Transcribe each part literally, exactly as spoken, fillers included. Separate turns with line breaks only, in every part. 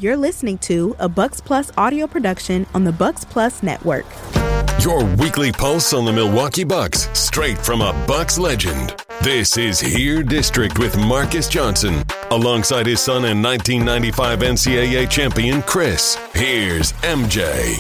You're listening to a Bucks Plus audio production on the Bucks Plus Network.
Your weekly pulse on the Milwaukee Bucks, straight from a Bucks legend. This is Here District with Marcus Johnson, alongside his son and nineteen ninety-five N C double A champion, Chris. Here's M J.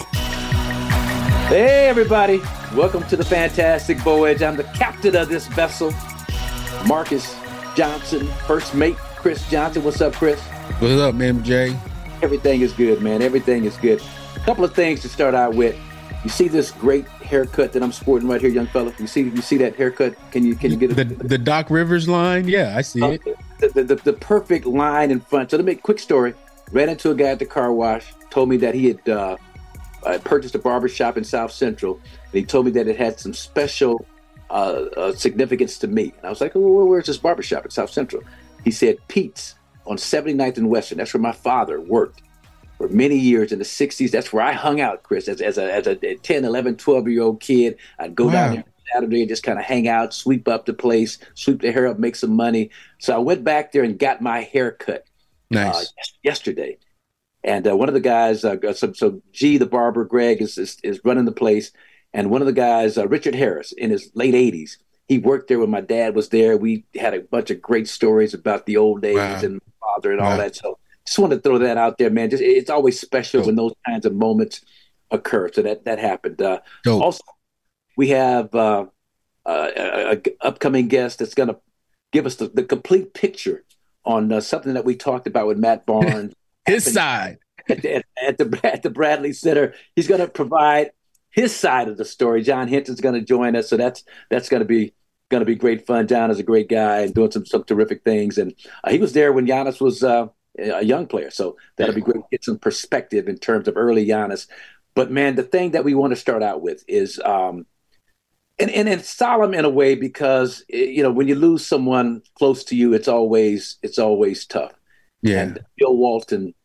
Hey, everybody. Welcome to the Fantastic Voyage. I'm the captain of this vessel, Marcus Johnson, first mate, Chris Johnson. What's up, Chris?
What's up, M J?
Everything is good, man. Everything is good. A couple of things to start out with. You see this great haircut that I'm sporting right here, young fella? You see you see that haircut? Can you can you get
it? The, the Doc Rivers line? Yeah, I see uh, it.
The, the, the, the perfect line in front. So to make a quick story, ran into a guy at the car wash, told me that he had uh, uh, purchased a barbershop in South Central, and he told me that it had some special uh, uh, significance to me. And I was like, oh, where's this barbershop in South Central? He said, Pete's on seventy-ninth and Western. That's where my father worked for many years in the sixties. That's where I hung out, Chris, as, as, a, as a ten, eleven, twelve-year-old kid. I'd go wow. down there Saturday and just kind of hang out, sweep up the place, sweep the hair up, make some money. So I went back there and got my hair cut
nice.
uh, yesterday. And uh, one of the guys, uh, so, so G, the barber, Greg, is, is is running the place. And one of the guys, uh, Richard Harris, in his late eighties, he worked there when my dad was there. We had a bunch of great stories about the old days wow. and my father and wow. all that. So just wanted to throw that out there, man. Just it's always special Dope. when those kinds of moments occur. So that that happened. Uh, also, we have uh, uh, a, a upcoming guest that's going to give us the, the complete picture on uh, something that we talked about with Matt Barnes.
his side
at the, at, at the at the Bradley Center. He's going to provide his side of the story. John Hinton's going to join us, so that's that's going to be going to be great fun. John is a great guy and doing some some terrific things, and uh, he was there when Giannis was uh, a young player, so that'll be great to get some perspective in terms of early Giannis. But man, the thing that we want to start out with is, um, and and it's solemn in a way because you know when you lose someone close to you, it's always it's always tough.
Yeah,
and Bill Walton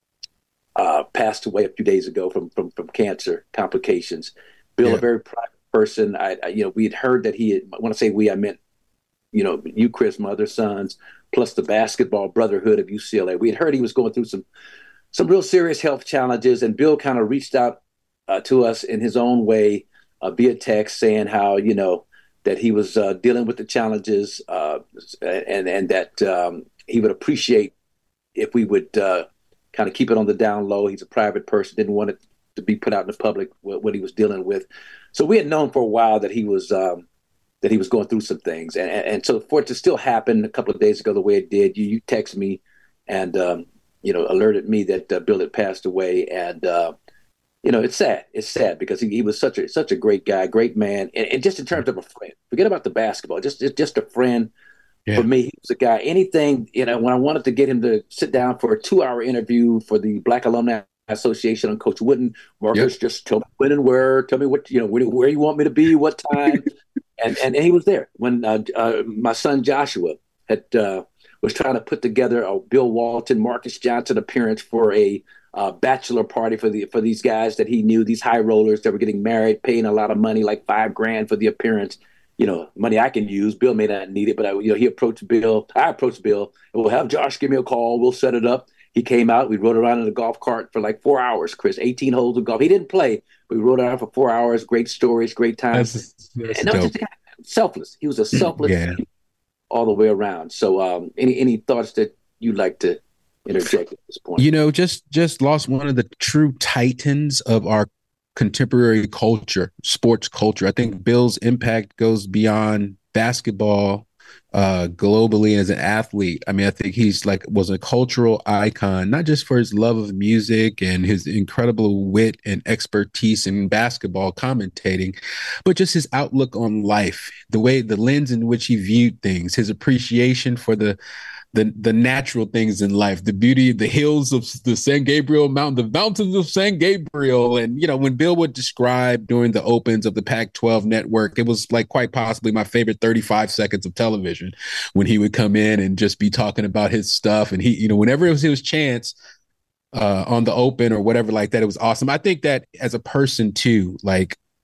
uh, passed away a few days ago from from from cancer complications. Bill, yeah. a very private person. I, I you know we had heard that he had, when I say we, I meant you know you, Chris, my other sons, plus the basketball brotherhood of U C L A. We had heard he was going through some some real serious health challenges, and Bill kind of reached out uh, to us in his own way uh, via text, saying how you know that he was uh, dealing with the challenges, uh, and and that um, he would appreciate if we would uh, kind of keep it on the down low. He's a private person, didn't want it to be put out in the public what, what he was dealing with. So we had known for a while that he was um, that he was going through some things, and, and and so for it to still happen a couple of days ago the way it did, you you text me and um, you know alerted me that uh, Bill had passed away, and uh, you know it's sad. It's sad because he, he was such a such a great guy, great man, and, and just in terms of a friend. Forget about the basketball, just just, just a friend. Yeah. For me, he was a guy, anything, you know, when I wanted to get him to sit down for a two-hour interview for the Black Alumni Association on Coach Wooden, Marcus, yep. just tell me when and where, tell me what, you know, where, where you want me to be, what time. and, and and he was there. When uh, uh, my son Joshua had uh, was trying to put together a Bill Walton, Marcus Johnson appearance for a uh, bachelor party for the for these guys that he knew, these high rollers that were getting married, paying a lot of money, like five grand for the appearance. You know, money I can use. Bill may not need it, but I, you know, he approached Bill. I approached Bill, and we'll have Josh give me a call. We'll set it up. He came out. We rode around in a golf cart for like four hours, Chris, eighteen holes of golf. He didn't play, but we rode around for four hours. Great stories, great times.
That's, that's
and that was just selfless. He was a selfless
yeah.
all the way around. So um, any any thoughts that you'd like to interject at this point?
You know, just just lost one of the true titans of our contemporary culture, sports culture. I think Bill's impact goes beyond basketball uh, globally as an athlete. I mean, I think he's like was a cultural icon, not just for his love of music and his incredible wit and expertise in basketball commentating, but just his outlook on life, the way, the lens in which he viewed things, his appreciation for the the the natural things in life, the beauty of the hills of the San Gabriel Mountain, the mountains of San Gabriel. And, you know, when Bill would describe during the opens of the Pac twelve network, it was like quite possibly my favorite thirty-five seconds of television when he would come in and just be talking about his stuff. And he, you know, whenever it was his chance uh, on the open or whatever like that, it was awesome. I think that as a person too, like,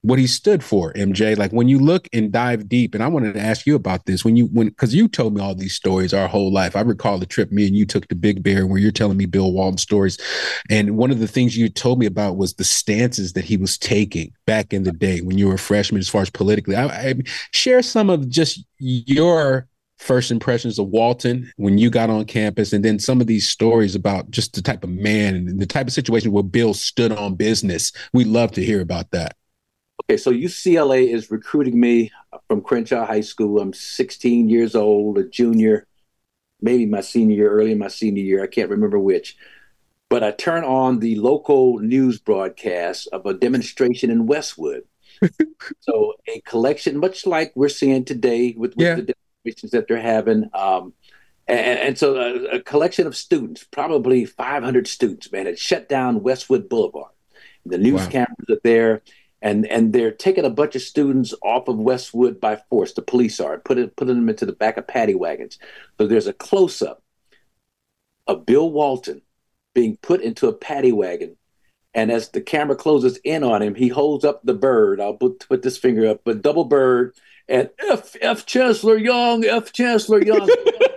what he stood for, M J. Like when you look and dive deep, and I wanted to ask you about this when you when because you told me all these stories our whole life. I recall the trip me and you took to Big Bear where you're telling me Bill Walton stories, and one of the things you told me about was the stances that he was taking back in the day when you were a freshman, as far as politically. I, I share some of just your first impressions of Walton when you got on campus, and then some of these stories about just the type of man and the type of situation where Bill stood on business. We'd love to hear about that.
Okay, so U C L A is recruiting me from Crenshaw High School. I'm sixteen years old, a junior, maybe my senior year, early in my senior year. I can't remember which. But I turn on the local news broadcast of a demonstration in Westwood. So a collection, much like we're seeing today with, with yeah. the demonstrations that they're having. Um, and, and so a, a collection of students, probably five hundred students, man, had shut down Westwood Boulevard. The news wow. cameras are there. And and they're taking a bunch of students off of Westwood by force. The police are putting putting them into the back of paddy wagons. So there's a close up of Bill Walton being put into a paddy wagon, and as the camera closes in on him, he holds up the bird. I'll put put this finger up, but double bird and F F Chancellor Young, F Chancellor Young.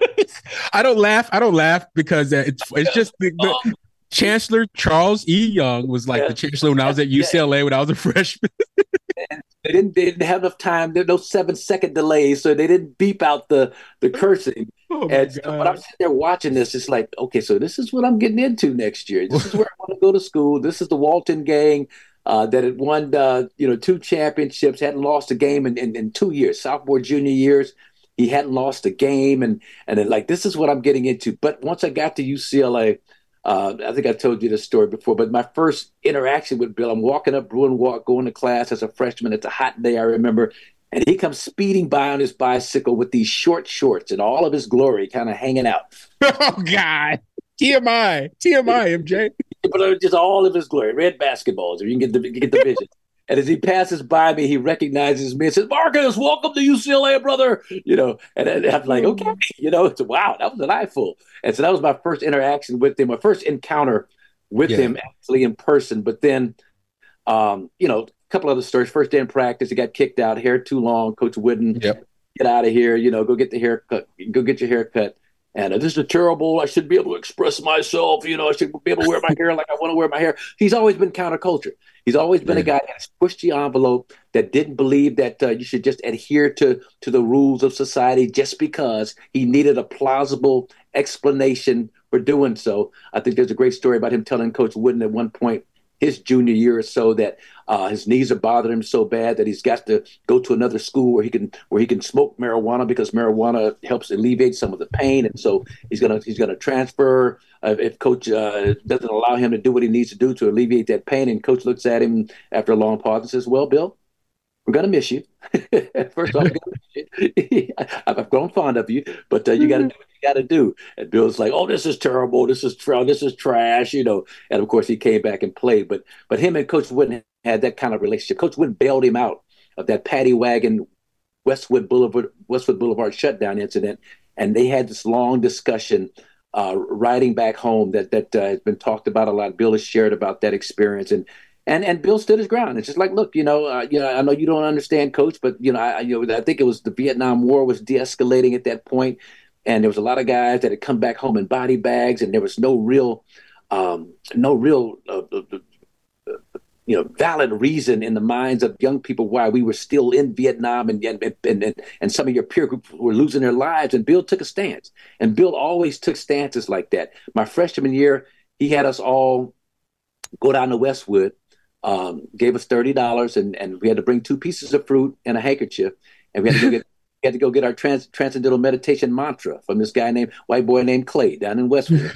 I don't laugh. I don't laugh because it's it's just the, the Chancellor Charles E. Young was like yeah. the chancellor when I was at U C L A yeah. when I was a freshman.
And they didn't they didn't have enough time. There were no seven second delays, so they didn't beep out the the cursing. Oh and so when I'm sitting there watching this, it's like, okay, so this is what I'm getting into next year. This is where I want to go to school. This is the Walton gang uh, that had won uh, you know two championships, hadn't lost a game in, in, in two years, sophomore, junior years. He hadn't lost a game, and and then, like, this is what I'm getting into. But once I got to U C L A. Uh, I think I told you this story before, but my first interaction with Bill, I'm walking up Bruin Walk, going to class as a freshman. It's a hot day, I remember. And he comes speeding by on his bicycle with these short shorts and all of his glory kind of hanging out.
Oh, God. T M I. T M I, M J.
But just all of his glory. Red basketballs, if you can get the, get the vision. And as he passes by me, he recognizes me and says, Marcus, welcome to U C L A, brother. You know, and, and I'm like, okay, you know, it's wow, that was an eyeful. And so that was my first interaction with him, my first encounter with yeah. him actually in person. But then, um, you know, a couple other stories. First day in practice, he got kicked out, hair too long. Coach Wooden, yep. get out of here, you know, go get the haircut, go get your haircut. And uh, this is terrible. I should be able to express myself. You know, I should be able to wear my hair like I want to wear my hair. He's always been counterculture. He's always been yeah. a guy that pushed the envelope, that didn't believe that uh, you should just adhere to, to the rules of society just because he needed a plausible explanation for doing so. I think there's a great story about him telling Coach Wooden at one point, his junior year or so, that uh, his knees are bothering him so bad that he's got to go to another school where he can where he can smoke marijuana because marijuana helps alleviate some of the pain, and so he's gonna he's gonna transfer uh, if Coach uh, doesn't allow him to do what he needs to do to alleviate that pain. And Coach looks at him after a long pause and says, "Well, Bill, we're gonna miss you. First off, we're gonna miss you. I've grown fond of you, but uh, you got to do what you got to do." And Bill's like, "Oh, this is terrible. This is tra- this is trash," you know. And of course, he came back and played. But but him and Coach Wooden had that kind of relationship. Coach Wooden bailed him out of that paddy wagon Westwood Boulevard Westwood Boulevard shutdown incident, and they had this long discussion uh, riding back home that that uh, has been talked about a lot. Bill has shared about that experience, and. And and Bill stood his ground. It's just like, look, you know, uh, you know, I know you don't understand, Coach, but you know, I you know, I think it was the Vietnam War was de-escalating at that point, and there was a lot of guys that had come back home in body bags, and there was no real, um, no real, uh, uh, uh, you know, valid reason in the minds of young people why we were still in Vietnam, and and and and some of your peer group were losing their lives. And Bill took a stance, and Bill always took stances like that. My freshman year, he had us all go down to Westwood. Um, gave us thirty dollars, and, and we had to bring two pieces of fruit and a handkerchief, and we had to go get we had to go get our trans, transcendental meditation mantra from this guy named white boy named Clay down in Westwood.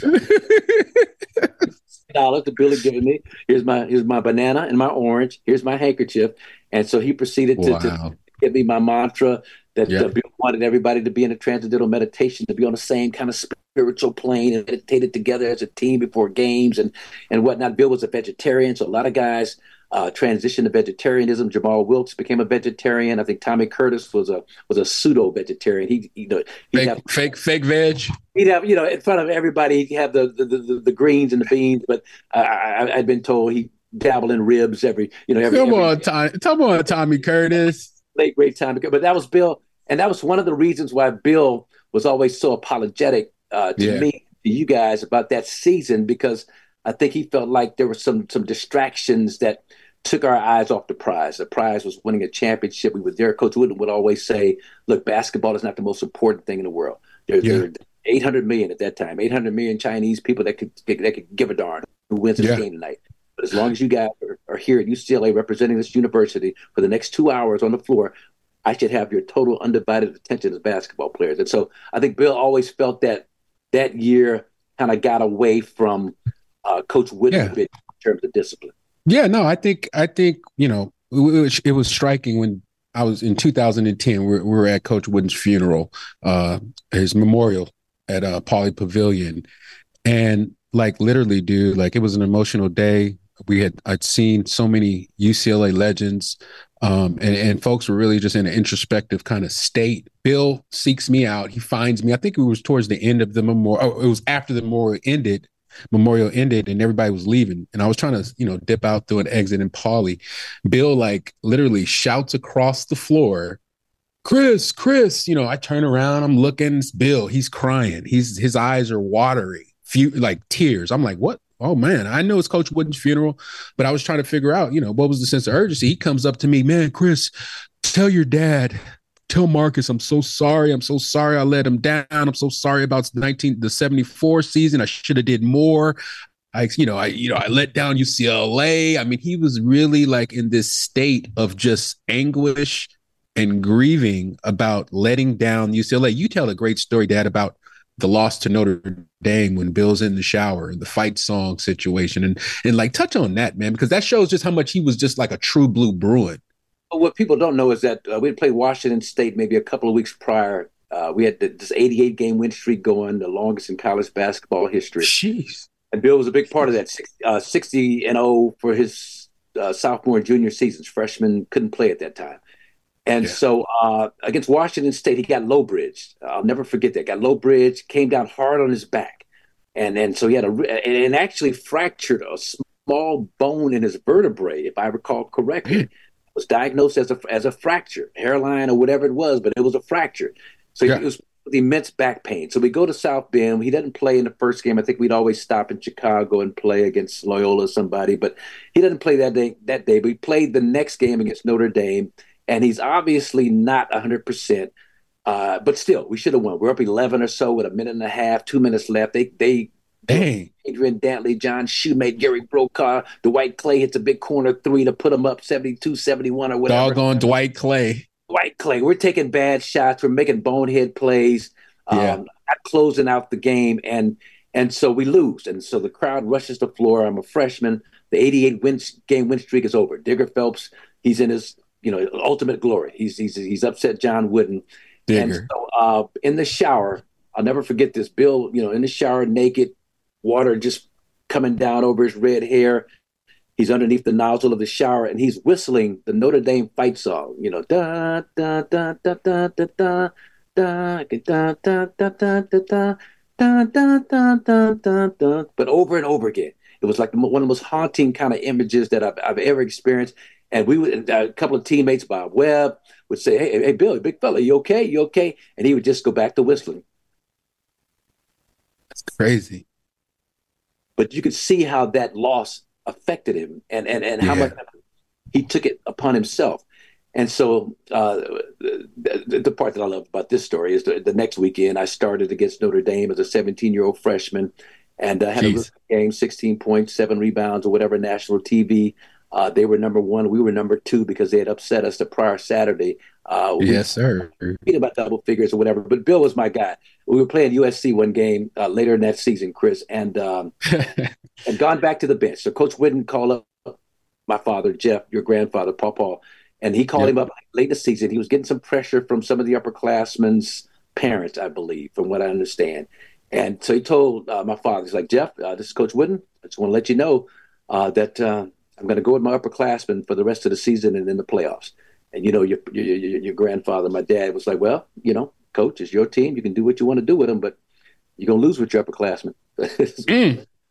Dollars that Billy given me. Here's my here's my banana and my orange. Here's my handkerchief, and so he proceeded to, wow. to give me my mantra that yeah. uh, Bill wanted everybody to be in a transcendental meditation, to be on the same kind of spiritual plane and meditated together as a team before games and, and whatnot. Bill was a vegetarian, so a lot of guys uh, transitioned to vegetarianism. Jamal Wilkes became a vegetarian. I think Tommy Curtis was a was a pseudo vegetarian. He, you know,
fake,
have,
fake, fake veg.
He'd have, you know, in front of everybody, he'd have the the, the, the greens and the beans. But uh, I, I'd been told he dabble in ribs every, you know, every.
Come
every,
on, Tommy. Come on, Tommy Curtis.
Late great time, but that was Bill, and that was one of the reasons why Bill was always so apologetic uh, to
Yeah.
me, to you guys about that season, because I think he felt like there were some some distractions that took our eyes off the prize. The prize was winning a championship. We were there. Coach Wooden would always say, "Look, basketball is not the most important thing in the world. There,
Yeah.
there are eight hundred million at that time, eight hundred million Chinese people that could that could give a darn who wins this
Yeah.
game tonight. But as long as you guys are, are here at U C L A representing this university for the next two hours on the floor, I should have your total undivided attention as basketball players." And so I think Bill always felt that that year kind of got away from uh, Coach Wooden
Yeah.
a bit in terms of discipline.
Yeah, no, I think I think you know it was, it was striking when I was in two thousand ten. We, we were at Coach Wooden's funeral, uh, his memorial at uh, Pauley Pavilion, and like literally, dude, like it was an emotional day. We had I'd seen so many U C L A legends, um, and and folks were really just in an introspective kind of state. Bill seeks me out. He finds me. I think it was towards the end of the memorial. Oh, it was after the memorial ended. Memorial ended and everybody was leaving, and I was trying to, you know, dip out through an exit in Pauley. Bill like literally shouts across the floor, "Chris, Chris!" You know, I turn around, I'm looking. It's Bill. He's crying. He's his eyes are watery, few like tears. I'm like, what? Oh man, I know it's Coach Wooden's funeral, but I was trying to figure out, you know, what was the sense of urgency. He comes up to me, "Man, Chris, tell your dad. Tell Marcus, I'm so sorry. I'm so sorry I let him down. I'm so sorry about nineteen the seventy-four season. I should have did more. I, you know, I, you know, I let down U C L A." I mean, he was really like in this state of just anguish and grieving about letting down U C L A. You tell a great story, Dad, about the loss to Notre Dame when Bill's in the shower and the fight song situation, and and like touch on that, man, because that shows just how much he was just like a true blue Bruin.
What people don't know is that uh, we had played Washington State maybe a couple of weeks prior. Uh, we had this eighty-eight game win streak going, the longest in college basketball history.
Jeez.
And Bill was a big part of that. Uh, sixty and oh for his uh, sophomore and junior seasons. Freshman couldn't play at that time. And
Yeah.
so uh, against Washington State, he got low bridged. I'll never forget that. Got low bridged, came down hard on his back. And and so he had a, and actually fractured a small bone in his vertebrae, if I recall correctly. Was diagnosed as a as a fracture, hairline or whatever it was, but it was a fracture. So
Yeah.
it was with immense back pain. So we go to South Bend. He doesn't play in the first game. I think we'd always stop in Chicago and play against Loyola or somebody, but he doesn't play that day. That day, but he played the next game against Notre Dame, and he's obviously not one hundred percent. Uh, but still, we should have won. We're up eleven or so with a minute and a half, two minutes left. They they.
Dang.
Adrian Dantley, John Shoemate, Gary Brokaw, Dwight Clay hits a big corner three to put him up seventy-two seventy-one or whatever.
Doggone Dwight Clay.
Dwight Clay. We're taking bad shots. We're making bonehead plays.
Yeah.
Um, not closing out the game. And and so we lose. And so the crowd rushes the floor. I'm a freshman. The eighty-eight win, game win streak is over. Digger Phelps, he's in his, you know, ultimate glory. He's he's he's upset John Wooden.
Digger.
And so uh, in the shower, I'll never forget this. Bill, you know, in the shower naked, water just coming down over his red hair. He's underneath the nozzle of the shower, and he's whistling the Notre Dame fight song. You know, da da da da da da da da da da da da da da da da da da da. But over and over again, it was like one of the most haunting kind of images that I've, I've ever experienced. And we would, a couple of teammates, Bob Webb, would say, "Hey, hey, Bill, big fella, you okay? You okay?" And he would just go back to whistling.
That's crazy.
But you could see how that loss affected him, and and, and how
Yeah.
much he took it upon himself. And so uh, the, the part that I love about this story is the, the next weekend I started against Notre Dame as a seventeen-year-old freshman, and uh, had
Jeez.
a rookie game, sixteen points, seven rebounds, or whatever, national T V. Uh, they were number one. We were number two because they had upset us the prior Saturday. Uh, we
Yes, sir.
beat about double figures or whatever. But Bill was my guy. We were playing U S C one game uh, later in that season, Chris, and um, and gone back to the bench. So Coach Wooden called up my father, Jeff, your grandfather, Paul Paul, and he called
Yep.
him up late in the season. He was getting some pressure from some of the upperclassmen's parents, I believe, from what I understand. And so he told uh, my father, he's like, "Jeff, uh, this is Coach Wooden. I just want to let you know uh, that uh, I'm going to go with my upperclassmen for the rest of the season and in the playoffs." And, you know, your, your, your, your grandfather, my dad, was like, "Well, you know, Coach, it's your team. You can do what you want to do with them, but you're going to lose with your upperclassmen."
Mm.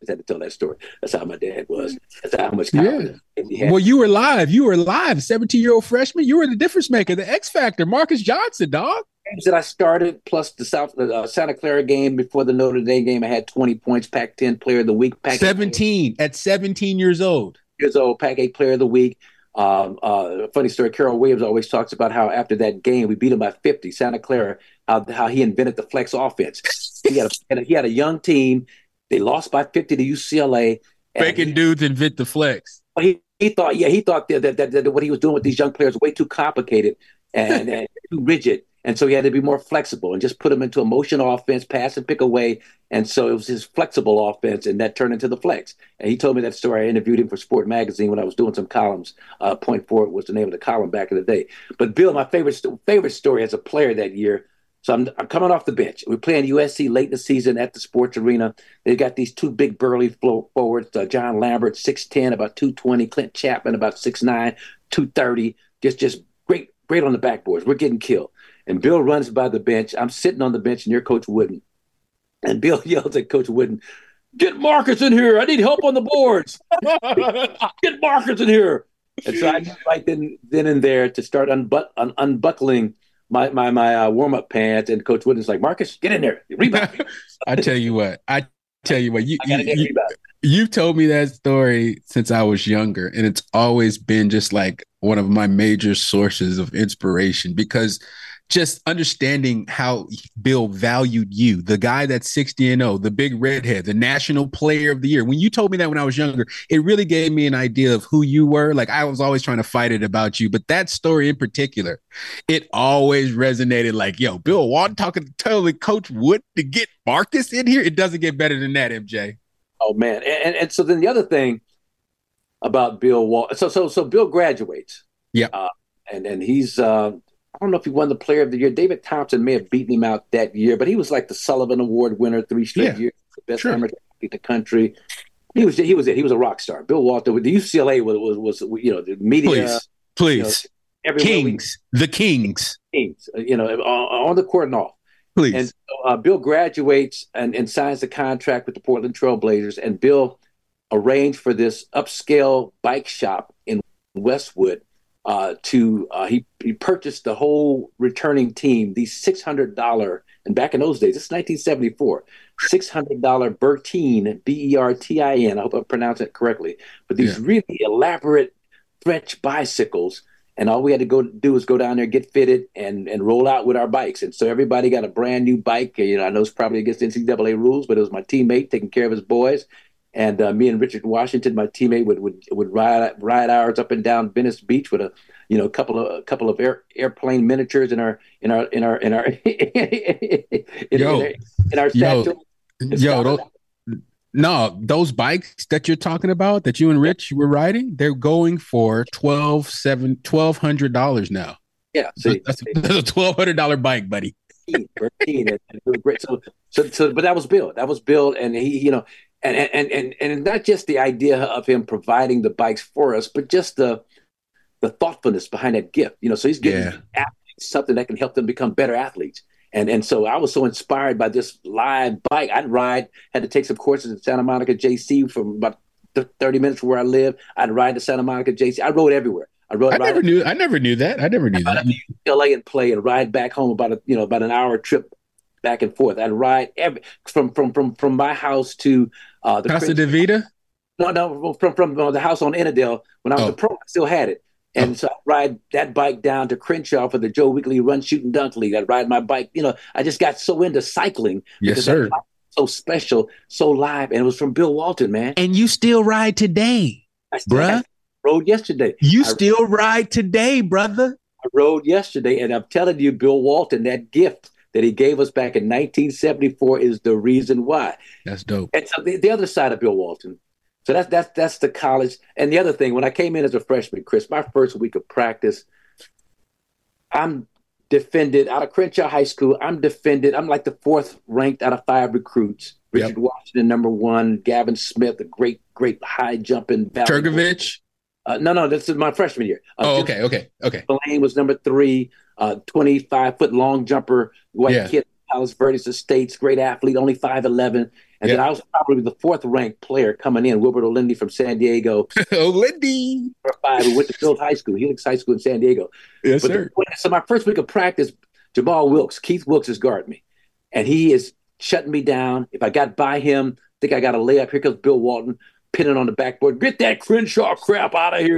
had to tell that story. That's how my dad was. That's how much
Yeah.
confidence he had.
Well, you were live. You were live. seventeen-year-old freshman. You were the difference maker, the X factor, Marcus Johnson, dog.
Games that I started, plus the South uh, Santa Clara game before the Notre Dame game, I had twenty points. Pac ten Player of the Week. Pac
seventeen at seventeen years old.
Years old. Pac eight Player of the Week. Um, uh, funny story. Carol Williams always talks about how after that game we beat him by fifty. Santa Clara, how how he invented the flex offense. He had a, he had a young team. They lost by fifty to U C L A.
Faking
he,
dudes invent the flex.
He he thought yeah he thought that, that, that, that what he was doing with these young players was way too complicated and, and too rigid. And so he had to be more flexible and just put them into a motion offense, pass and pick away. And so it was his flexible offense, and that turned into the flex. And he told me that story. I interviewed him for Sport Magazine when I was doing some columns. Uh, Point Forward was the name of the column back in the day. But Bill, my favorite favorite story as a player that year. So I'm, I'm coming off the bench. We're playing U S C late in the season at the Sports Arena. They got these two big burly flow forwards, uh, John Lambert, six ten, about two twenty, Clint Chapman, about six nine, two thirty, just just great, great on the backboards. We're getting killed. And Bill runs by the bench. I'm sitting on the bench near Coach Wooden. And Bill yells at Coach Wooden, "Get Marcus in here. I need help on the boards. Get Marcus in here." And so I knew right then, then and there to start unbu- un- unbuckling my my, my uh, warm-up pants. And Coach Wooden's like, "Marcus, get in there. Rebound."
I tell you what. I tell you what. You,
I gotta
you,
get
you,
rebound.
You've told me that story since I was younger, and it's always been just like one of my major sources of inspiration, because just understanding how Bill valued you, the guy that's sixty and oh, the big redhead, the national player of the year. When you told me that when I was younger, it really gave me an idea of who you were. Like, I was always trying to fight it about you, but that story in particular, it always resonated. Like, yo, Bill Walton talking to Coach Wood to get Marcus in here. It doesn't get better than that, M J.
Oh man. And, and, and so then the other thing about Bill Walton, so, so, so Bill graduates.
Yeah.
Uh, and, and he's, uh, I don't know if he won the Player of the Year. David Thompson may have beaten him out that year, but he was like the Sullivan Award winner three straight
Yeah,
years, the best
sure.
amateur athlete in the country. He was he was it. He was a rock star. Bill Walton. The U C L A was was, was you know the media.
Please, please,
you know, everywhere
Kings, we, the Kings,
Kings. You know, on, on the court and off.
Please.
And so, uh, Bill graduates and, and signs the contract with the Portland Trail Blazers, and Bill arranged for this upscale bike shop in Westwood. Uh, to uh, he he purchased the whole returning team, these six hundred dollar, and back in those days, this is nineteen seventy four, six hundred dollar Bertine, B E R T I N. I hope I pronounced it correctly. But these yeah. really elaborate French bicycles, and all we had to go do was go down there, get fitted, and and roll out with our bikes. And so everybody got a brand new bike. You know, I know it's probably against N C double A rules, but it was my teammate taking care of his boys. And uh, me and Richard Washington, my teammate, would would would ride ride hours up and down Venice Beach with a you know a couple of a couple of air, airplane miniatures in our in our in our in our in,
yo,
in our, in our
yo,
statue.
yo, those, no, those bikes that you're talking about that you and Rich were riding, they're going for twelve seven twelve hundred dollars now.
Yeah, see,
that's, that's a twelve hundred dollar bike, buddy.
thirteen, and it was great. So, so, so, but that was Bill. That was Bill, and he, you know. And, and and and not just the idea of him providing the bikes for us, but just the the thoughtfulness behind that gift. You know, so he's giving
yeah.
athletes something that can help them become better athletes. And and so I was so inspired by this live bike. I'd ride, had to take some courses at Santa Monica J C from about thirty minutes from where I live. I'd ride to Santa Monica J C. I rode everywhere. I rode.
I never
ride
knew. I never knew that. I never knew that.
L A and play and ride back home about a you know about an hour trip back and forth. I'd ride every from from from from my house to uh, the
Casa de Vida.
No, no, from from uh, the house on Innadale. When I was
oh.
a pro, I still had it, and oh. so I ride that bike down to Crenshaw for the Joe Weekly Run, Shoot, and Dunk League. I ride my bike. You know, I just got so into cycling.
Yes, sir.
That so special, so live, and it was from Bill Walton, man.
And you still ride today,
I still,
bruh.
I rode yesterday.
You
I,
still ride today, brother.
I rode yesterday, and I'm telling you, Bill Walton, that gift that he gave us back in nineteen seventy-four is the reason why.
That's dope.
And so the, the other side of Bill Walton. So that's that's that's the college. And the other thing, when I came in as a freshman, Chris, my first week of practice, I'm defended out of Crenshaw High School. I'm defended. I'm like the fourth ranked out of five recruits. Richard yep. Washington, number one. Gavin Smith, a great, great high jumping.
Turgovich?
Uh, no, no, this is my freshman year. Uh,
oh, okay, okay, okay.
Blaine was number three. Uh, twenty-five foot long jumper, white yeah. kid, Palos Verdes Estates, great athlete, only five eleven. And
yeah.
then I was probably the fourth ranked player coming in, Wilbert O'Lindy from San Diego.
O'Lindy.
Five, who went to Phillips High School, Helix High School in San Diego.
Yes,
but
sir.
The, so my first week of practice, Jamal Wilkes, Keith Wilkes is guarding me. And he is shutting me down. If I got by him, I think I got a layup. Here comes Bill Walton, pinning on the backboard. Get that Crenshaw crap out of here.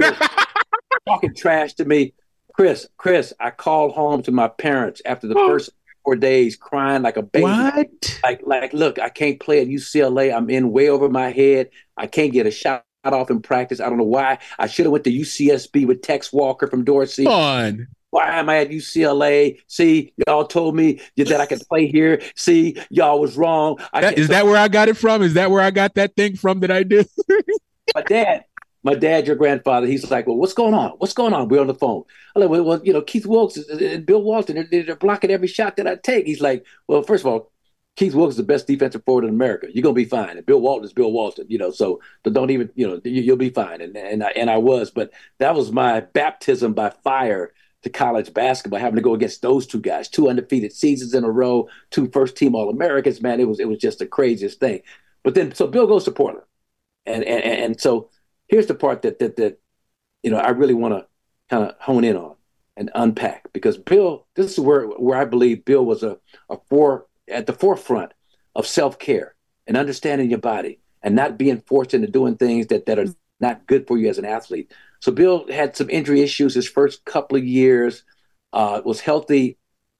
Talking trash to me. Chris, Chris, I called home to my parents after the first four days, crying like a baby.
What?
Like, like, look, I can't play at U C L A. I'm in way over my head. I can't get a shot off in practice. I don't know why. I should have went to U C S B with Tex Walker from Dorsey.
On.
Why am I at U C L A? See, y'all told me that I could play here. See, y'all was wrong. I
that, is that where I got it from? Is that where I got that thing from that I did?
My dad, my dad, your grandfather, he's like, well, what's going on? What's going on? We're on the phone. I'm like, well, well you know, Keith Wilkes and Bill Walton, they're, they're blocking every shot that I take. He's like, well, first of all, Keith Wilkes is the best defensive forward in America. You're going to be fine. And Bill Walton is Bill Walton, you know, so don't even, you know, you, you'll be fine. And, and, I, and I was, but that was my baptism by fire to college basketball, having to go against those two guys, two undefeated seasons in a row, two first-team All-Americans, man. It was it was just the craziest thing. But then, so Bill goes to Portland. And and, and so here's the part that, that, that you know, I really want to kind of hone in on and unpack. Because Bill, this is where, where I believe Bill was a, a for, at the forefront of self-care and understanding your body and not being forced into doing things that, that are not good for you as an athlete. So Bill had some injury issues his first couple of years, uh, was healthy,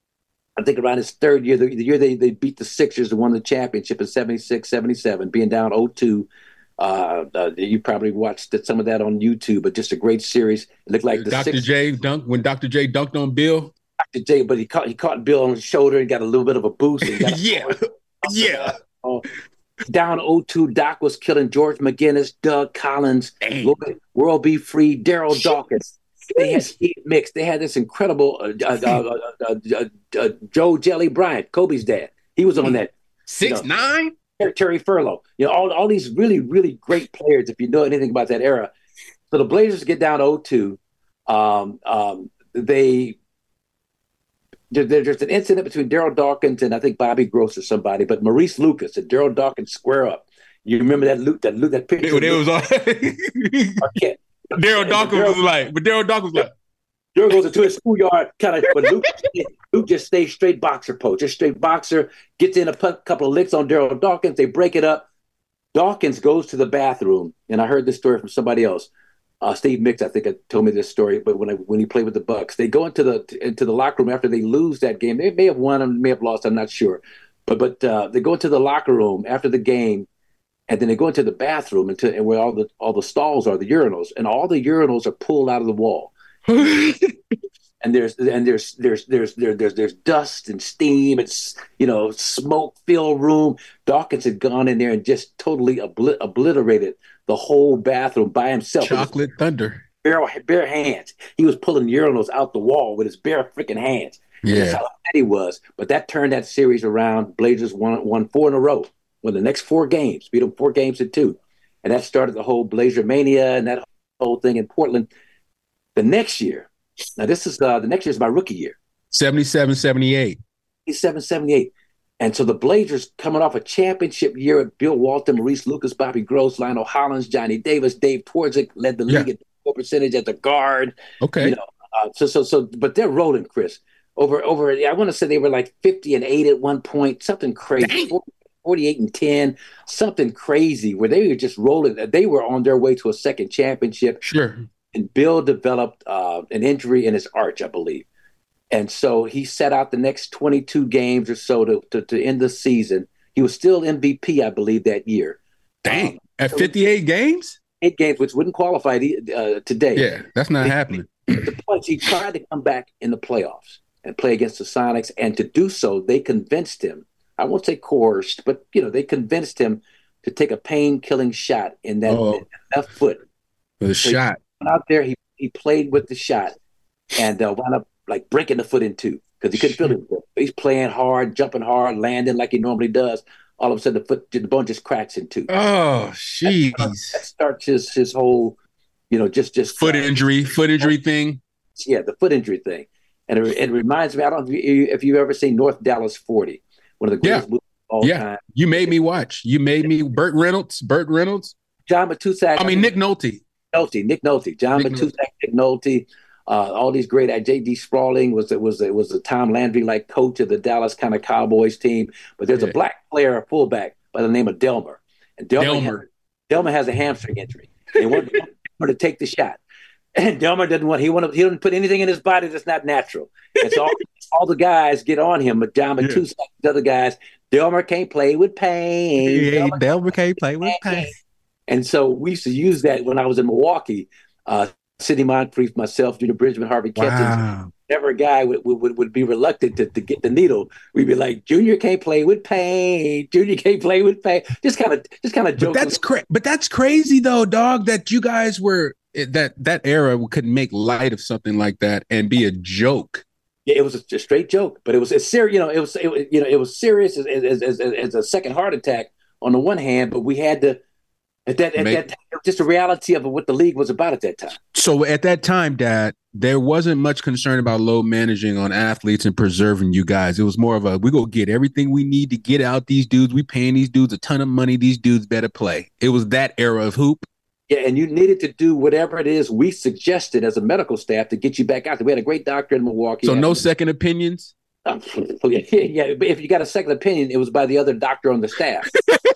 I think around his third year, the, the year they, they beat the Sixers and won the championship in seventy-six seventy-seven, being down oh two. Uh, uh, you probably watched some of that on YouTube, but just a great series. It looked like the
Doctor
Sixers,
J dunk when Doctor J dunked on Bill.
Doctor J, but he caught he caught Bill on his shoulder and got a little bit of a boost. And got
yeah, yeah.
Uh, down oh two, Doc was killing George McGinnis, Doug Collins, Lloyd, World B. Free, Daryl Dawkins. They had Steve Mix. They had this incredible uh, uh, uh, uh, uh, uh, Joe Jelly Bryant, Kobe's dad. He was on that.
Six
you know,
nine.
Terry Furlow. You know, all all these really really great players. If you know anything about that era, so the Blazers get down oh two. Um, um, they. There's an incident between Daryl Dawkins and I think Bobby Gross or somebody, but Maurice Lucas and Daryl Dawkins square up. You remember that Luke, that Luke, that picture?
It, it was all Daryl Dawkins was like, but Daryl Dawkins was like,
Daryl goes into his schoolyard, kind of, but Luke, Luke just stays straight boxer pose, just straight boxer, gets in a p- couple of licks on Daryl Dawkins. They break it up. Dawkins goes to the bathroom, and I heard this story from somebody else. Uh, Steve Mix, I think, told me this story. But when I, when he played with the Bucks, they go into the into the locker room after they lose that game. They may have won, and may have lost. I'm not sure. But but uh, they go into the locker room after the game, and then they go into the bathroom into and where all the all the stalls are, the urinals, and all the urinals are pulled out of the wall. And there's and there's there's there's there's there's there's dust and steam. It's you know smoke filled room. Dawkins had gone in there and just totally obli- obliterated the whole bathroom by himself.
Chocolate Thunder.
Bare, bare hands. He was pulling urinals out the wall with his bare freaking hands.
Yeah,
that's how bad he was. But that turned that series around. Blazers won won four in a row. Won the next four games. Beat them four games to two, and that started the whole Blazer mania and that whole thing in Portland. The next year. Now, this is uh, the next year is my rookie year.
seventy-seven seventy-eight
seventy-seven seventy-eight And so the Blazers coming off a championship year with Bill Walton, Maurice Lucas, Bobby Gross, Lionel Hollins, Johnny Davis, Dave Twardzik led the league yeah. at four percentage at the guard.
Okay.
You know, uh, so, so, so, but they're rolling, Chris. Over, over, I want to say they were like fifty and eight at one point, something crazy. forty, forty-eight and ten, something crazy where they were just rolling. They were on their way to a second championship.
Sure.
And Bill developed uh, an injury in his arch, I believe. And so he sat out the next twenty-two games or so to, to, to end the season. He was still M V P, I believe, that year.
Dang.
Um,
At fifty-eight games?
Eight games, which wouldn't qualify uh, today.
Yeah, that's not
he,
happening.
The point, he tried to come back in the playoffs and play against the Sonics. And to do so, they convinced him. I won't say coerced, but, you know, they convinced him to take a pain-killing shot in that
oh,
left foot.
The so shot.
Out there, he, he played with the shot and uh, wound up like breaking the foot in two because he couldn't feel it. He's playing hard, jumping hard, landing like he normally does. All of a sudden, the foot, the bone just cracks in two.
Oh, jeez!
That, that starts his his whole, you know, just just
foot
uh,
injury, foot injury thing.
Yeah, the foot injury thing, and it, it reminds me. I don't know if, you, if you've ever seen North Dallas forty, one of the greatest
yeah.
movies of all
Yeah,
time.
you made me watch. You made me. Burt Reynolds. Burt Reynolds.
John Matuszak.
I mean, Nick Nolte.
Nolte. Nick Nolte. John
Nick
Matuszak. Nick Nolte. Uh, all these great. Uh, J D. Sprawling was it was it was a Tom Landry like coach of the Dallas kind of Cowboys team. But there's
Yeah.
a black player, a fullback by the name of Delmer. And Delmer,
Delmer.
Has, Delmer has a hamstring injury. They want Delmer to take the shot. And Delmer didn't want he wanted he didn't put anything in his body that's not natural. And so all, all the guys get on him, but John Matuszak, yeah. the other guys, Delmer can't play with pain.
Yeah,
Delmer,
Delmer can't play with pain.
And so we used to use that when I was in Milwaukee. Uh, Sidney Moncrief, myself, Junior Bridgman, Harvey Kentons.
Wow.
Whenever a guy would, would, would be reluctant to, to get the needle, we'd be like, Junior can't play with pain. Junior can't play with pain. Just kind of just kind of joking.
But that's cra- But that's crazy though, dog, that you guys were that that era could make light of something like that and be a joke.
Yeah, it was a, a straight joke, but it was it's serious. You know, it was it, you know it was serious as, as, as, as a second heart attack on the one hand, but we had to at that at
Make,
that time, it was just the reality of what the league was about at that time.
So at that time, Dad, there wasn't much concern about load managing on athletes and preserving you guys. It was more of a we go get everything we need to get out these dudes. We paying these dudes a ton of money. These dudes better play. It was that era of hoop.
Yeah, and you needed to do whatever it is we suggested as a medical staff to get you back out there. We had a great doctor in Milwaukee.
So no second opinions?
Um, yeah, yeah, but if you got a second opinion, it was by the other doctor on the staff.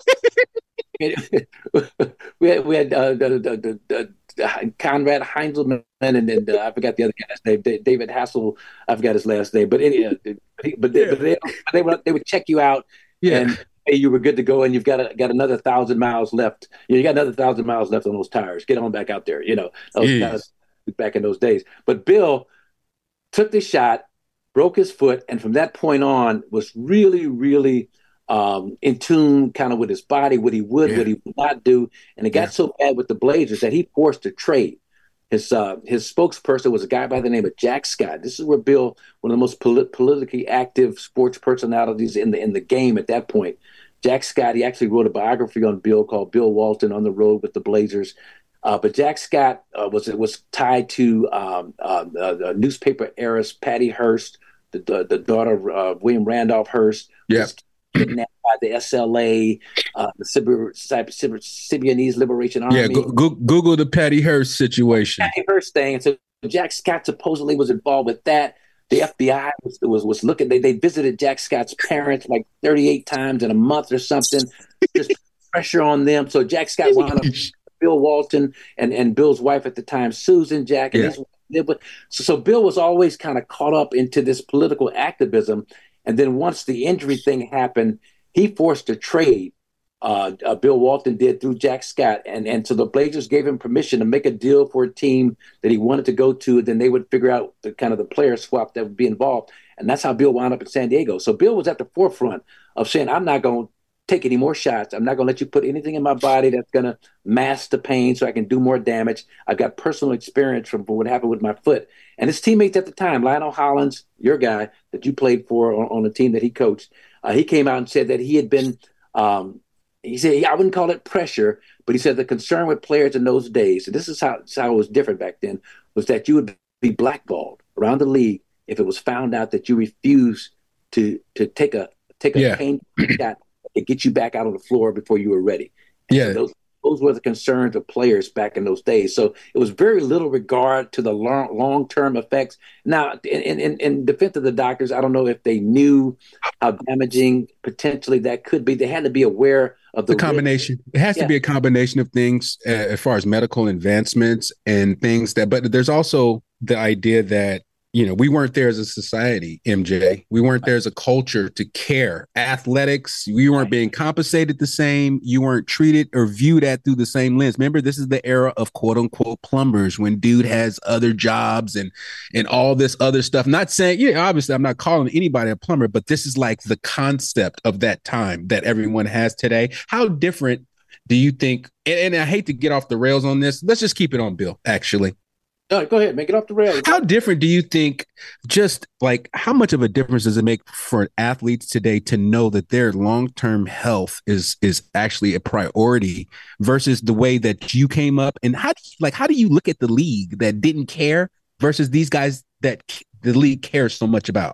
we had, we had uh, the, the, the, the Conrad Heinzelman and, and uh, I forgot the other guy's name, David Hassel. I forgot his last name, but uh, but, they, but they, they, would, they would check you out
yeah.
and hey, you were good to go, and you've got a, got another thousand miles left. You, know, you got another thousand miles left on those tires. Get on back out there. You know, those guys back in those days. But Bill took the shot, broke his foot, and from that point on was really, really um, in tune kind of with his body, what he would, yeah. what he would not do. And it got yeah. so bad with the Blazers that he forced a trade. His uh, his spokesperson was a guy by the name of Jack Scott. This is where Bill, one of the most polit- politically active sports personalities in the in the game at that point. Jack Scott, he actually wrote a biography on Bill called Bill Walton on the Road with the Blazers. Uh, but Jack Scott uh, was was tied to um, uh, uh, newspaper heiress Patty Hearst, the the, the daughter of uh, William Randolph Hearst.
Yeah.
Was kidnapped by the S L A, uh, the Sibir- Sibir- Symbionese Liberation Army.
Yeah, go, go, Google the Patty Hearst situation.
Patty Hearst thing. And so Jack Scott supposedly was involved with that. The F B I was was, was looking. They they visited Jack Scott's parents like thirty-eight times in a month or something. Just pressure on them. So Jack Scott wound up with Bill Walton and, and Bill's wife at the time, Susan Jack. And yeah. his, so, so Bill was always kind of caught up into this political activism. And then once the injury thing happened, he forced a trade. Uh, uh, Bill Walton did through Jack Scott. And, and so the Blazers gave him permission to make a deal for a team that he wanted to go to. Then they would figure out the kind of the player swap that would be involved. And that's how Bill wound up in San Diego. So Bill was at the forefront of saying, I'm not going to take any more shots. I'm not going to let you put anything in my body that's going to mask the pain so I can do more damage. I've got personal experience from what happened with my foot. And his teammates at the time, Lionel Hollins, your guy that you played for on, on the team that he coached, uh, he came out and said that he had been um, – he said, I wouldn't call it pressure, but he said the concern with players in those days, and this is how, how it was different back then, was that you would be blackballed around the league if it was found out that you refused to to take a take a yeah. pain shot and get you back out on the floor before you were ready. And
yeah.
So those, those were the concerns of players back in those days. So it was very little regard to the long, long-term effects. Now, in, in, in defense of the doctors, I don't know if they knew how damaging potentially that could be. They had to be aware of the,
the combination. Risk. It has yeah. to be a combination of things uh, as far as medical advancements and things that, but there's also the idea that, you know, we weren't there as a society, M J. We weren't there as a culture to care. Athletics, we weren't being compensated the same. You weren't treated or viewed at through the same lens. Remember, this is the era of quote unquote plumbers when dude has other jobs and and all this other stuff. Not saying, yeah, obviously I'm not calling anybody a plumber, but this is like the concept of that time that everyone has today. How different do you think? And, and I hate to get off the rails on this. Let's just keep it on Bill, actually.
No, go ahead, make it off the rails.
How different do you think, just like how much of a difference does it make for athletes today to know that their long-term health is is actually a priority versus the way that you came up? And how do you, like how do you look at the league that didn't care versus these guys that the league cares so much about?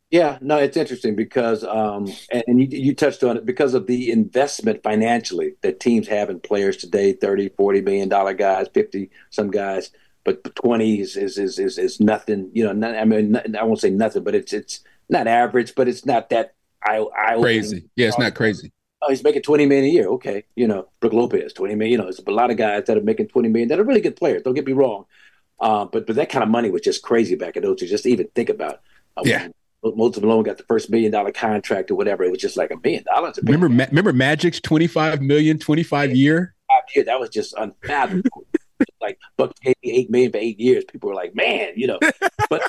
Yeah, no, it's interesting because, um, and, and you, you touched on it, because of the investment financially that teams have in players today, thirty, forty million dollar guys, fifty some guys, but twenty is, is, is, is, is nothing, you know, not, I mean, not, I won't say nothing, but it's, it's not average, but it's not that eye, eye
Crazy. Yeah, it's not crazy.
Oh, he's making twenty million a year. Okay. You know, Brook Lopez, twenty million, you know, it's a lot of guys that are making twenty million that are really good players. Don't get me wrong. Uh, but, but that kind of money was just crazy back in those days, just to even think about. Uh,
Yeah.
Moses Malone got the first million dollar contract or whatever. It was just like a million dollars.
Remember, Ma- remember Magic's twenty-five million, twenty-five year?
Yeah, that was just unfathomable. Like Buck gave me eight million for eight years. People were like, man, you know. But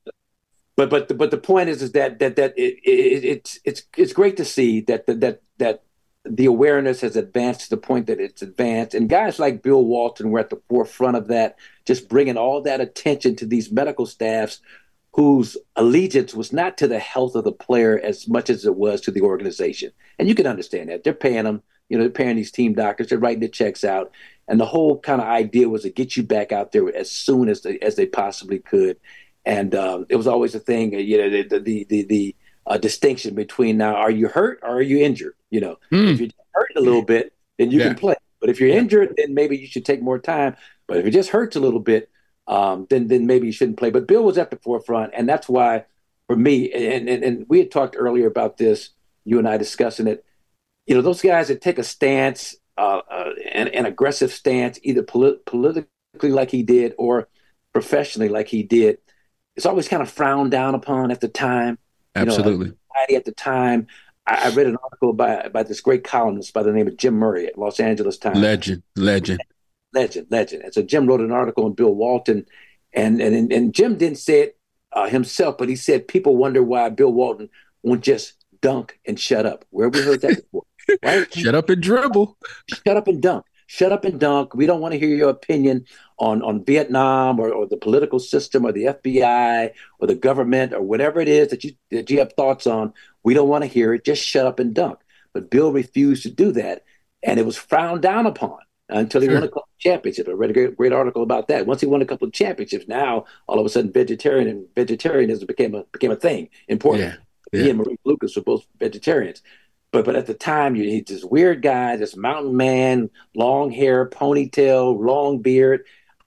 but but the, but the point is is that that that it, it, it's it's it's great to see that that that that the awareness has advanced to the point that it's advanced, and guys like Bill Walton were at the forefront of that, just bringing all that attention to these medical staffs whose allegiance was not to the health of the player as much as it was to the organization. And you can understand that. They're paying them, you know, they're paying these team doctors, they're writing the checks out. And the whole kind of idea was to get you back out there as soon as they, as they possibly could. And um, it was always a thing, you know, the the the, the uh, distinction between now, are you hurt or are you injured? You know, mm. if you're hurting a little bit, then you yeah. can play. But if you're yeah. injured, then maybe you should take more time. But if it just hurts a little bit, Um, then then maybe you shouldn't play. But Bill was at the forefront, and that's why, for me, and, and, and we had talked earlier about this, you and I discussing it, you know, those guys that take a stance, uh, uh, an, an aggressive stance, either polit- politically like he did or professionally like he did, it's always kind of frowned down upon at the time.
Absolutely.
You know, at the time, I, I read an article by, by this great columnist by the name of Jim Murray at Los Angeles Times.
Legend, legend.
Legend, legend. And so Jim wrote an article on Bill Walton, and and and Jim didn't say it uh, himself, but he said people wonder why Bill Walton won't just dunk and shut up. Where have we heard that before? Right?
Shut up and dribble.
Shut up and dunk. Shut up and dunk. We don't want to hear your opinion on, on Vietnam or, or the political system or the F B I or the government or whatever it is that you that you have thoughts on. We don't want to hear it. Just shut up and dunk. But Bill refused to do that, and it was frowned down upon until he sure. won a couple of championships. I read a great, great article about that. Once he won a couple of championships, now all of a sudden vegetarian and vegetarianism became a became a thing in Portland. Yeah. Yeah. He and Marie Lucas were both vegetarians. But but at the time, you, he's this weird guy, this mountain man, long hair, ponytail, long beard,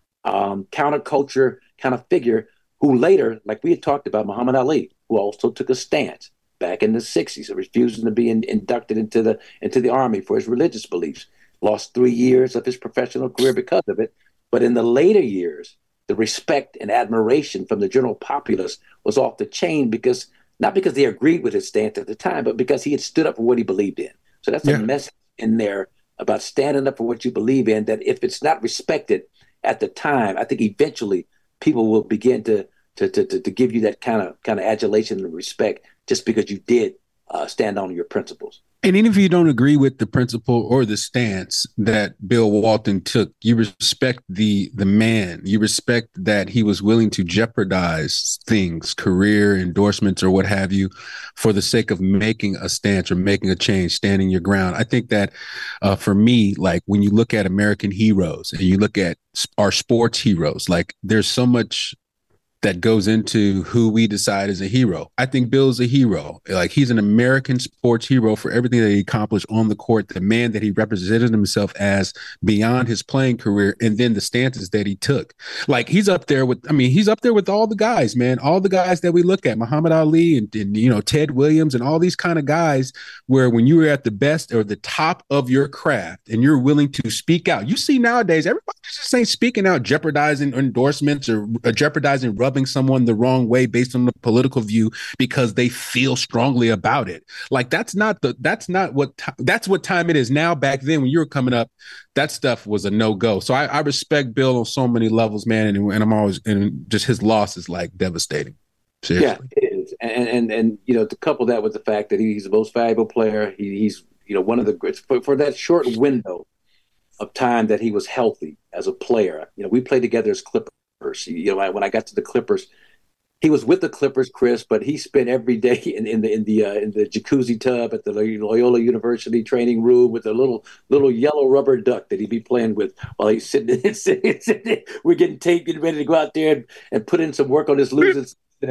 um, counterculture kind of figure who later, like we had talked about, Muhammad Ali, who also took a stance back in the sixties, refusing to be in, inducted into the into the army for his religious beliefs. Lost three years of his professional career because of it. But in the later years, the respect and admiration from the general populace was off the chain, because not because they agreed with his stance at the time, but because he had stood up for what he believed in. So that's yeah. a message in there about standing up for what you believe in, that if it's not respected at the time, I think eventually people will begin to to to, to, to give you that kind of kind of adulation and respect just because you did uh, stand on your principles.
And even if you don't agree with the principle or the stance that Bill Walton took, you respect the the man. You respect that he was willing to jeopardize things, career, endorsements, or what have you, for the sake of making a stance or making a change, standing your ground. I think that uh, for me, like when you look at American heroes and you look at our sports heroes, like there's so much that goes into who we decide is a hero. I think Bill's a hero. Like, he's an American sports hero for everything that he accomplished on the court, the man that he represented himself as beyond his playing career, and then the stances that he took. Like, he's up there with, I mean, he's up there with all the guys, man, all the guys that we look at, Muhammad Ali and, and you know, Ted Williams and all these kind of guys, where when you were at the best or the top of your craft and you're willing to speak out. You see nowadays, everybody just ain't speaking out, jeopardizing endorsements or uh, jeopardizing rubbing someone the wrong way based on the political view because they feel strongly about it. Like, that's not the that's not what t- that's what time it is now. Back then, when you were coming up, that stuff was a no-go. So I, I respect Bill on so many levels, man, and, and I'm always and just his loss is like devastating. Seriously.
Yeah, it is. And and and you know, to couple that with the fact that he's the most valuable player, he, he's you know one of the greats for, for that short window of time that he was healthy as a player. You know, we played together as Clippers. You know, when I got to the Clippers, he was with the Clippers, Chris, but he spent every day in, in the in the uh, in the jacuzzi tub at the Loyola University training room with a little little yellow rubber duck that he'd be playing with while he's sitting. sitting, sitting. We're getting taped, getting ready to go out there and, and put in some work on his losing. And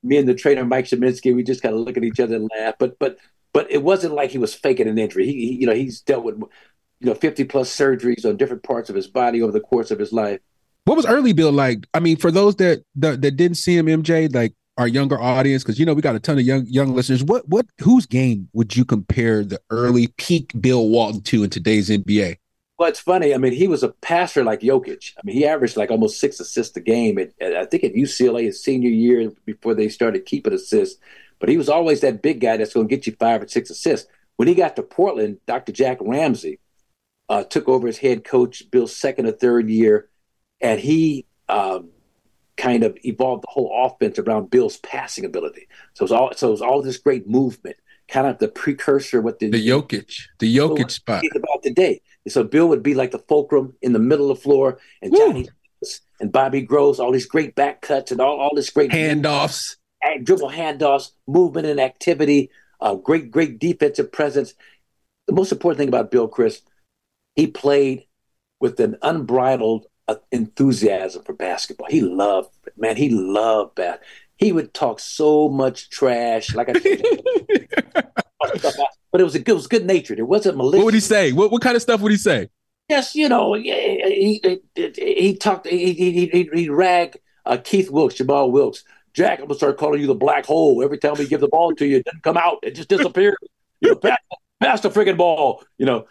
me and the trainer Mike Sheminsky, we just kind of look at each other and laugh. But but but it wasn't like he was faking an injury. He, he you know he's dealt with you know fifty plus surgeries on different parts of his body over the course of his life.
What was early Bill like? I mean, for those that that, that didn't see him, M J, like our younger audience, because you know we got a ton of young young listeners. What what whose game would you compare the early peak Bill Walton to in today's N B A?
Well, it's funny. I mean, he was a passer like Jokic. I mean, he averaged like almost six assists a game. At, at, I think at U C L A his senior year before they started keeping assists. But he was always that big guy that's going to get you five or six assists. When he got to Portland, Doctor Jack Ramsey uh, took over as head coach Bill's second or third year, and he um, kind of evolved the whole offense around Bill's passing ability. So it was all so it was all this great movement, kind of the precursor with the
the Jokic, the Jokic spot
about today. So Bill would be like the fulcrum in the middle of the floor, and Johnny Woo. and Bobby Groves, all these great back cuts and all, all this great
handoffs,
movement, dribble handoffs, movement and activity, uh, great, great defensive presence. The most important thing about Bill, Chris, he played with an unbridled uh, enthusiasm for basketball. He loved, man, he loved that. He would talk so much trash, like I said. But it was a good, it was good natured. It wasn't malicious.
What would he say? What what kind of stuff would he say?
Yes, you know, he he, he, he talked. He he he, he ragged uh, Keith Wilkes, Jamal Wilkes. Jack, I'm gonna start calling you the black hole. Every time we give the ball to you, it doesn't come out. It just disappears. You know, pass, pass the friggin' ball. You know,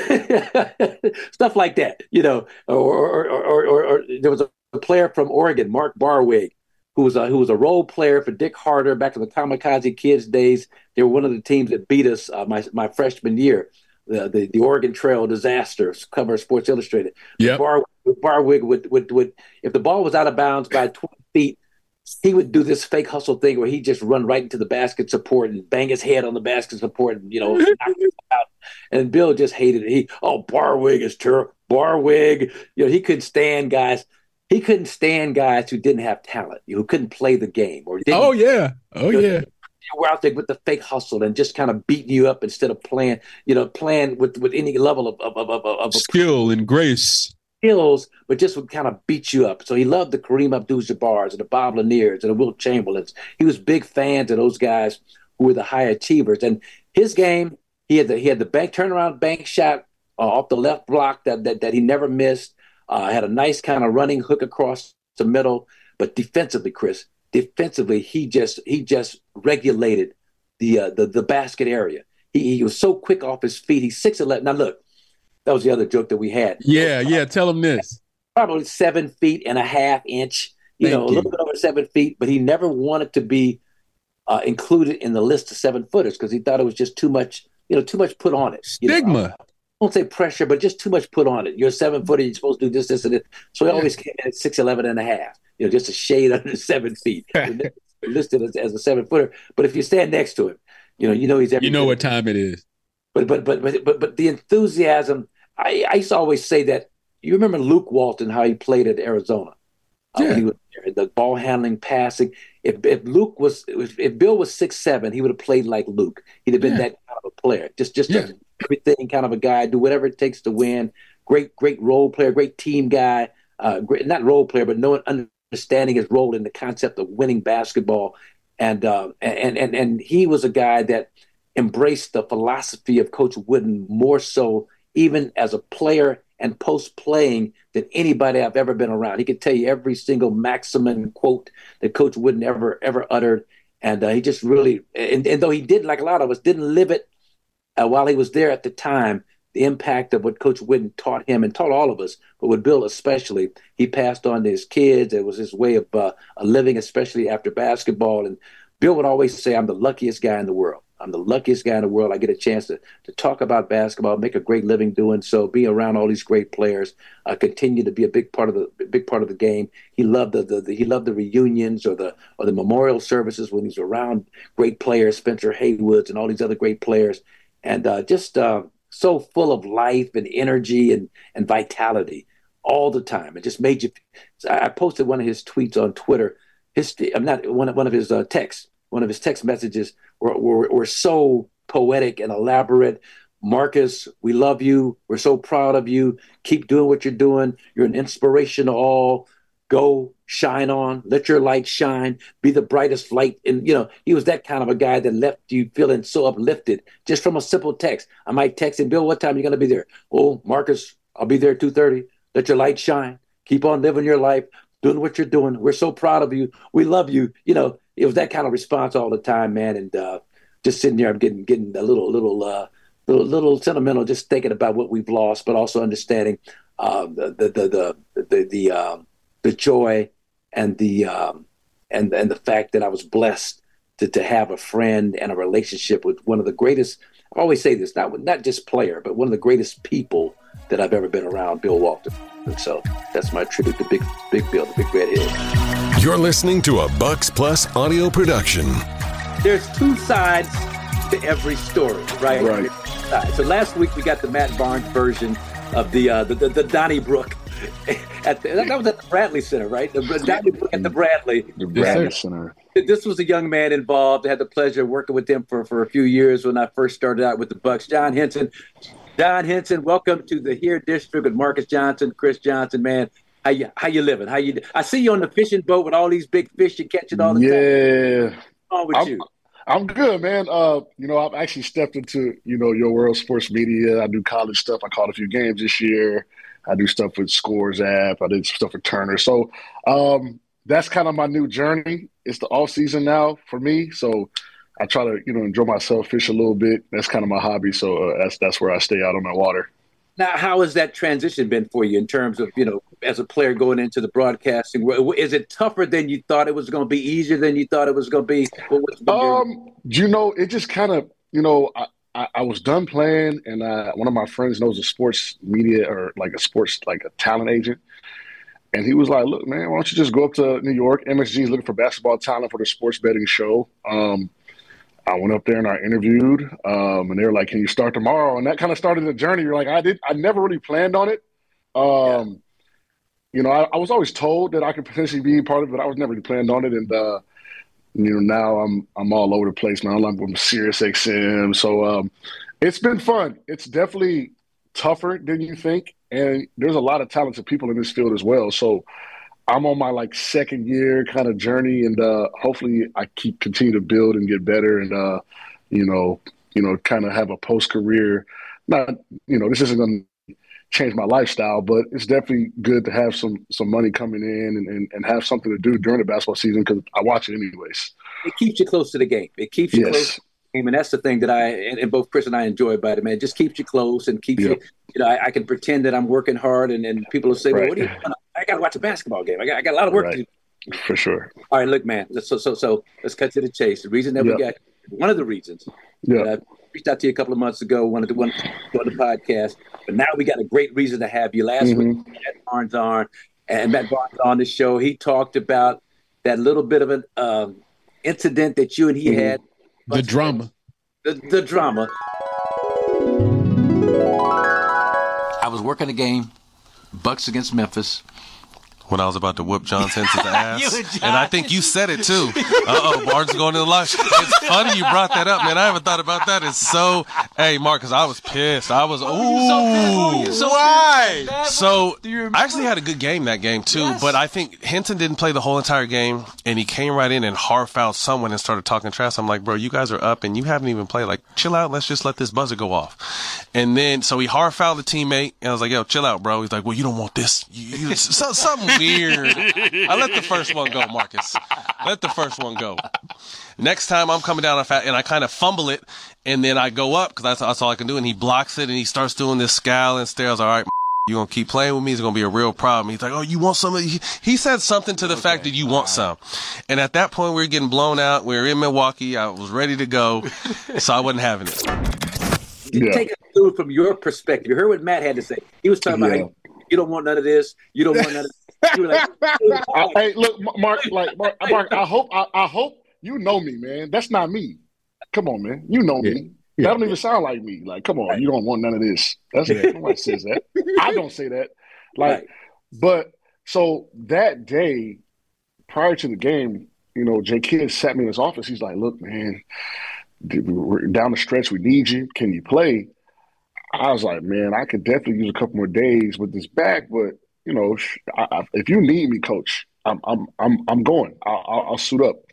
stuff like that. You know, or or or, or, or there was a player from Oregon, Mark Barwig, who was a who was a role player for Dick Harder back in the Kamikaze Kids days. They were one of the teams that beat us uh, my my freshman year. The, the the Oregon Trail disaster, cover of Sports Illustrated.
Yeah,
Bar, Barwig would, would would if the ball was out of bounds by twenty feet, he would do this fake hustle thing where he'd just run right into the basket support and bang his head on the basket support and you know knock it out. And Bill just hated it. He oh Barwig is terrible. Barwig, you know he couldn't stand guys. He couldn't stand guys who didn't have talent, who couldn't play the game. Or didn't,
oh, yeah. Oh,
you know,
yeah.
We're out there with the fake hustle and just kind of beating you up instead of playing, you know, playing with, with any level of, of, of, of
skill and grace.
Skills, but just would kind of beat you up. So he loved the Kareem Abdul-Jabbars and the Bob Laniers and the Wilt Chamberlains. He was big fans of those guys who were the high achievers. And his game, he had the he had the bank turnaround bank shot uh, off the left block that that, that he never missed. Uh, had a nice kind of running hook across the middle, but defensively, Chris, defensively, he just he just regulated the uh, the the basket area. He he was so quick off his feet. He's six eleven. Now look, that was the other joke that we had.
Yeah, yeah. Tell him this.
Probably seven feet and a half inch. You
Thank
know,
you.
a little bit over seven feet, but he never wanted to be uh, included in the list of seven footers because he thought it was just too much. You know, too much put on it. You
Stigma.
know, I won't say pressure, but just too much put on it. You're a seven footer, you're supposed to do this, this, and this. So he
Yeah.
always came in at six eleven and a half, you know, just a shade under seven feet. You're listed as, as a seven footer. But if you stand next to him, you know, you know he's every
You know what time it is.
But but but but but but the enthusiasm, I, I used to always say that you remember Luke Walton, how he played at Arizona. Uh,
Yeah.
when he was there, the ball handling, passing. If if Luke was if, if Bill was six seven, he would have played like Luke. He'd have been
Yeah.
that kind of a player. Just just
Yeah.
a, everything kind of a guy, do whatever it takes to win. Great, great role player, great team guy. Uh, great, not role player, but knowing, understanding his role in the concept of winning basketball. And uh, and and and he was a guy that embraced the philosophy of Coach Wooden more so, even as a player and post playing, than anybody I've ever been around. He could tell you every single maxim and quote that Coach Wooden ever ever uttered. And uh, he just really, and, and though he did, like a lot of us, didn't live it uh, while he was there at the time, the impact of what Coach Wooden taught him and taught all of us, but with Bill especially, he passed on to his kids. It was his way of uh, living, especially after basketball. And Bill would always say, I'm the luckiest guy in the world. I'm the luckiest guy in the world. I get a chance to, to talk about basketball, make a great living doing so, be around all these great players, uh, continue to be a big part of the big part of the game. He loved the, the, the he loved the reunions or the or the memorial services when he's around great players, Spencer Haywoods and all these other great players, and uh, just uh, so full of life and energy and and vitality all the time. It just made you. I posted one of his tweets on Twitter. His I'm not one of one of his uh, texts. One of his text messages were, were, were so poetic and elaborate. Marcus, we love you. We're so proud of you. Keep doing what you're doing. You're an inspiration to all. go shine on, let your light shine, be the brightest light. And, you know, he was that kind of a guy that left you feeling so uplifted just from a simple text. I might text him, Bill, what time are you going to be there? Oh, Marcus, I'll be there at two thirty. Let your light shine. Keep on living your life, doing what you're doing. We're so proud of you. We love you. You know, it was that kind of response all the time, man. And uh, just sitting there, I'm getting getting a little, little, uh, little, little sentimental, just thinking about what we've lost, but also understanding uh, the, the, the, the, the, the, um, the joy and the um, and and the fact that I was blessed to to have a friend and a relationship with one of the greatest. I always say this, not not just player, but one of the greatest people that I've ever been around, Bill Walton. And so that's my tribute to Big Big Bill, the Big Red Head.
You're listening to a Bucks Plus audio production.
There's two sides to every story, right?
Right.
So last week we got the Matt Barnes version of the uh, the, the the Donnybrook. At the, that was at the Bradley Center, right? The Donnybrook at the Bradley.
The Bradley
Yes,
Center.
This was a young man involved. I had the pleasure of working with him for, for a few years when I first started out with the Bucks. John Henson. John Henson, welcome to the Here District with Marcus Johnson, Chris Johnson, man. How you how you living? How you? I see you on the fishing boat with all these big fish you're catching all the
yeah.
time. What's wrong with
I'm,
you?
I'm good, man. Uh, you know, I've actually stepped into, you know, your world sports media. I do college stuff. I caught a few games this year. I do stuff with Scores app. I did stuff with Turner. So um, that's kind of my new journey. It's the off season now for me. So I try to, you know, enjoy myself, fish a little bit. That's kind of my hobby. So uh, that's that's where I stay out on the water.
Now, how has that transition been for you in terms of, you know, as a player going into the broadcasting? Is it tougher than you thought it was going to be, easier than you thought it was going to be? What, what's been your-
Um, you know, it just kind of, you know, I, I, I was done playing, and uh, one of my friends knows a sports media or like a sports, like a talent agent. And he was like, look, man, why don't you just go up to New York? M S G is looking for basketball talent for the sports betting show. Um, I went up there and I interviewed, um, and they were like, can you start tomorrow? And that kind of started the journey. You're like, I did, I never really planned on it. Um, yeah. You know, I, I was always told that I could potentially be part of it, but I was never really planned on it. And, uh, you know, now I'm I'm all over the place, man. I'm with Sirius X M. So um, it's been fun. It's definitely tougher than you think. And there's a lot of talented people in this field as well. So I'm on my like second year kind of journey, and uh, hopefully I keep continue to build and get better, and uh, you know, you know, kind of have a post career. Not, you know, this isn't going to change my lifestyle, but it's definitely good to have some some money coming in and, and, and have something to do during the basketball season because I watch it anyways.
It keeps you close to the game. It keeps you
yes.
close to the game, and that's the thing that I and, and both Chris and I enjoy about it, man. It just keeps you close and keeps yeah. you. You know, I, I can pretend that I'm working hard, and, and people will say, "Well, right. what are you doing? I got to watch a basketball game. I got I got a lot of work
right.
to do."
For sure.
All right, look, man. So so so let's cut to the chase. The reason that
yeah.
we got one of the reasons.
Yeah.
That I reached out to you a couple of months ago. Wanted to want to do the podcast, but now we got a great reason to have you. Last
mm-hmm.
week, Matt Barnes on, and Matt Barnes on the show. He talked about that little bit of an um, incident that you and he mm-hmm. had.
The drama.
The, the drama. I was working a game, Bucks against Memphis.
When I was about to whoop John Henson's ass. and, and I think you said it too. Uh-oh, Barnes going to the live. It's funny you brought that up, man. I haven't thought about that. It's so, hey, Marcus, I was pissed. I was, ooh.
Oh, so
why? So, I actually had a good game that game too,
yes.
but I think Henson didn't play the whole entire game, and he came right in and hard fouled someone and started talking trash. I'm like, bro, you guys are up, and you haven't even played. Like, chill out. Let's just let this buzzer go off. And then, so he hard fouled the teammate, and I was like, yo, chill out, bro. He's like, well, you don't want this. You, you, so, something weird. I let the first one go, Marcus. Let the first one go. Next time I'm coming down and I kind of fumble it, and then I go up because that's, that's all I can do, and he blocks it, and he starts doing this scowl and stare. I was like, all right, you're going to keep playing with me? It's going to be a real problem. He's like, oh, you want some? He, he said something to the okay. fact that you want some. And at that point, we were getting blown out. We were in Milwaukee. I was ready to go, so I wasn't having it.
Yeah. Take it through from your perspective. You heard what Matt had to say. He was talking yeah. about, hey, you don't want none of this. You don't want none of this. Like,
I, hey, look, Mark. Like, Mark, Mark I hope, I, I hope you know me, man. That's not me. Come on, man. You know
yeah.
me. Yeah. That don't even sound like me. Like, come on, right. you don't want none of this. That's yeah. nobody says that. I don't say that. Like, right. but so that day, prior to the game, you know, Jay Kidd sat me in his office. He's like, "Look, man, we're down the stretch. We need you. Can you play?" I was like, "Man, I could definitely use a couple more days with this back, but." you know, I, I, if you need me, coach, I'm I'm I'm I'm going. I'll, I'll, I'll suit up.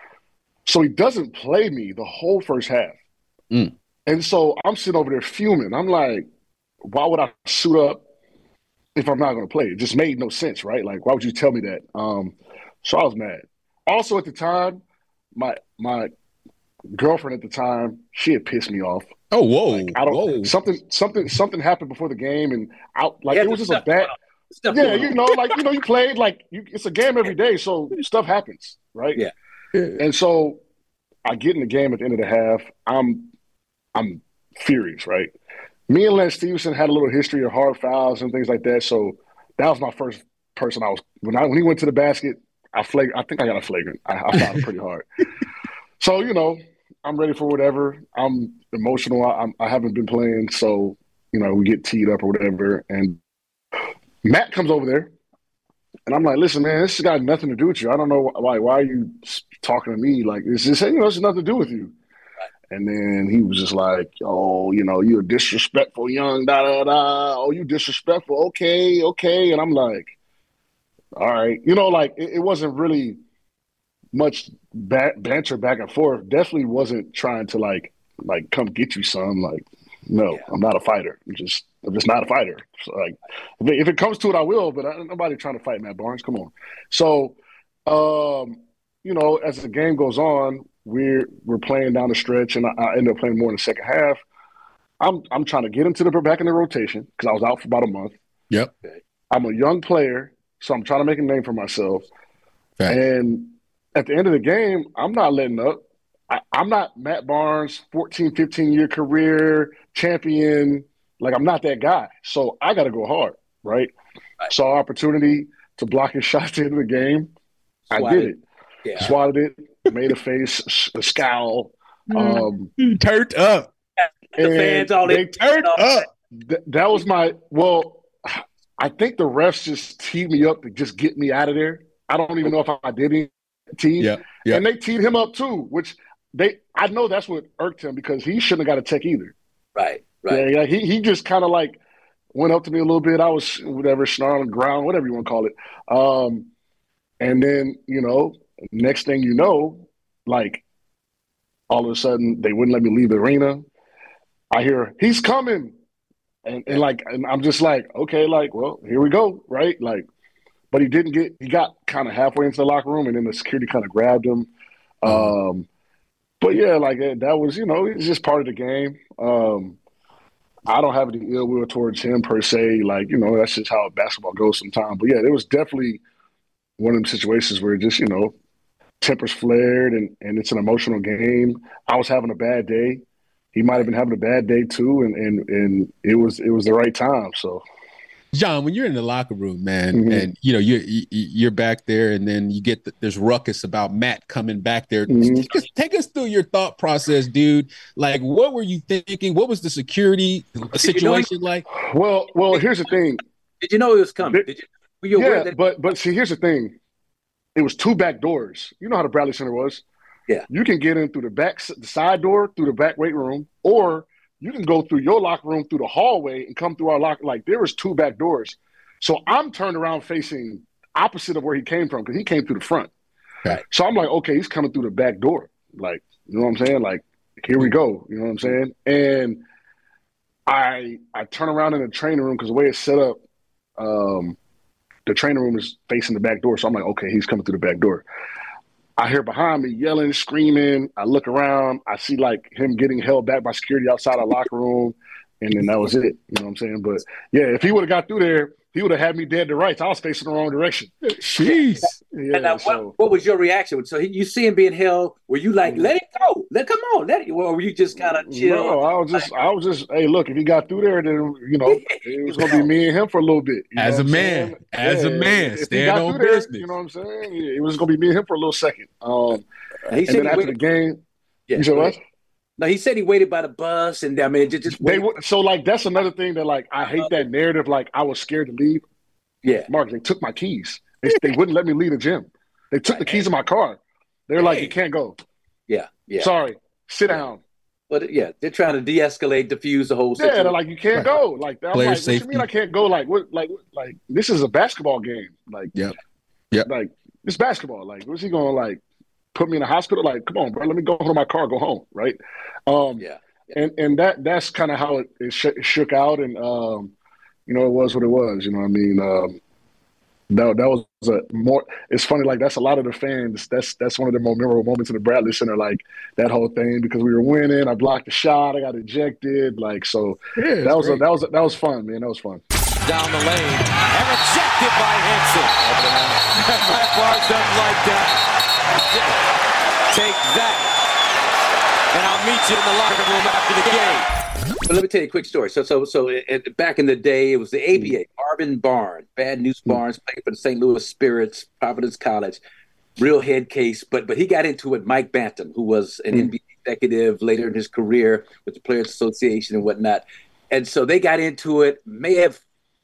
So he doesn't play me the whole first half.
Mm.
And so I'm sitting over there fuming. I'm like, why would I suit up if I'm not going to play? It just made no sense, right? Like, why would you tell me that? Um, so I was mad. Also, at the time, my my girlfriend at the time, she had pissed me off.
Oh, whoa,
like, I don't
whoa.
something something something happened before the game, and I like
Yeah,
it was just a bad. Yeah, you know, like you know, you played like you, it's a game every day, so stuff happens, right?
Yeah.
And so I get in the game at the end of the half. I'm I'm furious, right? Me and Lance Stevenson had a little history of hard fouls and things like that. So that was my first person I was when I when he went to the basket, I flag I think I got a flagrant. I, I fouled him pretty hard. So, you know, I'm ready for whatever. I'm emotional. I, I'm, I haven't been playing, so you know, we get teed up or whatever. And Matt comes over there. And I'm like, listen, man, this has got nothing to do with you. I don't know why. Why are you talking to me? Like, it's just, you know, it's nothing to do with you. And then he was just like, oh, you know, you're disrespectful, young, da da da. Oh, you disrespectful. Okay, okay. And I'm like, all right, you know, like it, it wasn't really much ba- banter back and forth. Definitely wasn't trying to like, like come get you, son. Like, no, yeah. I'm not a fighter. I'm just, I'm just not a fighter. So, like, if it, if it comes to it, I will. But I, nobody trying to fight Matt Barnes. Come on. So, um, you know, as the game goes on, we're we're playing down the stretch, and I, I end up playing more in the second half. I'm I'm trying to get him to the back in the rotation because I was out for about a month.
Yep.
I'm a young player, so I'm trying to make a name for myself.
Right.
And at the end of the game, I'm not letting up. I, I'm not Matt Barnes, fourteen, fifteen-year career champion. Like, I'm not that guy. So I got to go hard, right? right? Saw opportunity to block his shot at the end of the game. Swatted. I did it. Yeah. Swatted it, made a face, a scowl. Um,
turned up.
The fans all
they
turned
up. Th- that was my – well, I think the refs just teed me up to just get me out of there. I don't even know if I did any teed.
Yeah, yeah.
And they teed him up too, which they – I know that's what irked him because he shouldn't have got a tech either.
Right. Right.
Yeah, yeah, he he just kind of like went up to me a little bit. I was whatever, snarling, ground, whatever you want to call it. Um, and then, you know, next thing you know, like all of a sudden they wouldn't let me leave the arena. I hear, he's coming. And, and like, and I'm just like, okay, like, well, here we go, right? Like, but he didn't get, he got kind of halfway into the locker room and then the security kind of grabbed him. Um, but yeah, like that was, you know, it's just part of the game. Um, I don't have any ill will towards him per se. Like, you know, that's just how basketball goes sometimes. But yeah, it was definitely one of them situations where just, you know, tempers flared and, and it's an emotional game. I was having a bad day. He might have been having a bad day too. And, and, and it was, it was the right time. So.
John, when you're in the locker room, man,
mm-hmm.
and you know you're you're back there, and then you get the, there's ruckus about Matt coming back there.
Mm-hmm.
Take us, take us through your thought process, dude. Like, what were you thinking? What was the security situation you know, like?
Well, well, here's the thing.
Did you know it was coming? Did you? Were you
yeah,
aware that-
but but see, here's the thing. It was two back doors. You know how the Bradley Center was.
Yeah,
you can get in through the back, the side door, through the back weight room, or you can go through your locker room through the hallway and come through our locker. Like there was two back doors. So I'm turned around facing opposite of where he came from because he came through the front.
Right.
So I'm like, okay, he's coming through the back door. Like, you know what I'm saying? Like, here we go. You know what I'm saying? And I I turn around in the training room because the way it's set up, um, the training room is facing the back door. So I'm like, okay, he's coming through the back door. I hear behind me yelling, screaming. I look around. I see like him getting held back by security outside our locker room. And then that was it. You know what I'm saying? But yeah, if he would have got through there, he would have had me dead to rights. I was facing the wrong direction.
Jeez.
Yeah,
and now,
so.
what, what was your reaction? So he, you see him being held. Were you like, let it go? Let come on, let it? Or were you just kind of chill?
No, I was just, I was just. Hey, look, if he got through there, then you know it was gonna be me and him for a little bit. You
as
know
a man, as
yeah,
a man,
if
stand on business.
There, you know what I'm saying? Yeah, it was gonna be me and him for a little second. Um,
he
and then after waited. the game,
yeah,
you said what?
No, he said he waited by the bus, and I mean, just, just
they would. So like, that's another thing that like I hate that narrative. Like I was scared to leave.
Yeah,
Mark, they took my keys. They, they wouldn't let me leave the gym. They took right, the keys man. of my car. They were hey. like, you can't go.
Yeah, yeah.
Sorry, sit down.
But yeah, they're trying to de-escalate, diffuse the whole
Yeah,
situation.
they're like, you can't
Right.
go. Like, I'm
Player
like, what you
safety.
mean I can't go? Like, what? Like, like this is a basketball game. Like,
Yep. Yep.
like it's basketball. Like, what's he going to like put me in a hospital? Like, come on, bro, let me go home to my car, go home, right? Um,
Yeah.
and and that that's kind of how it, it, sh- it shook out, and um, you know, it was what it was. You know what I mean? Um, that that was a more. It's funny, like that's a lot of the fans. That's that's one of the more memorable moments in the Bradley Center. Like that whole thing because we were winning. I blocked the shot. I got ejected. Like so,
Yeah,
that was a,
great.
that was a, that was fun, man. That was fun.
Down the lane and rejected by Henson. Matt Barnes doesn't like that. Take that. And I'll meet you in the locker room after the game.
But let me tell you a quick story. So, so, so it, back in the day, it was the A B A. Marvin Barnes, Bad News Barnes, played for the Saint Louis Spirits, Providence College, real head case. But but he got into it. Mike Bantam, who was an N B A executive later in his career with the Players Association and whatnot, and so they got into it. May have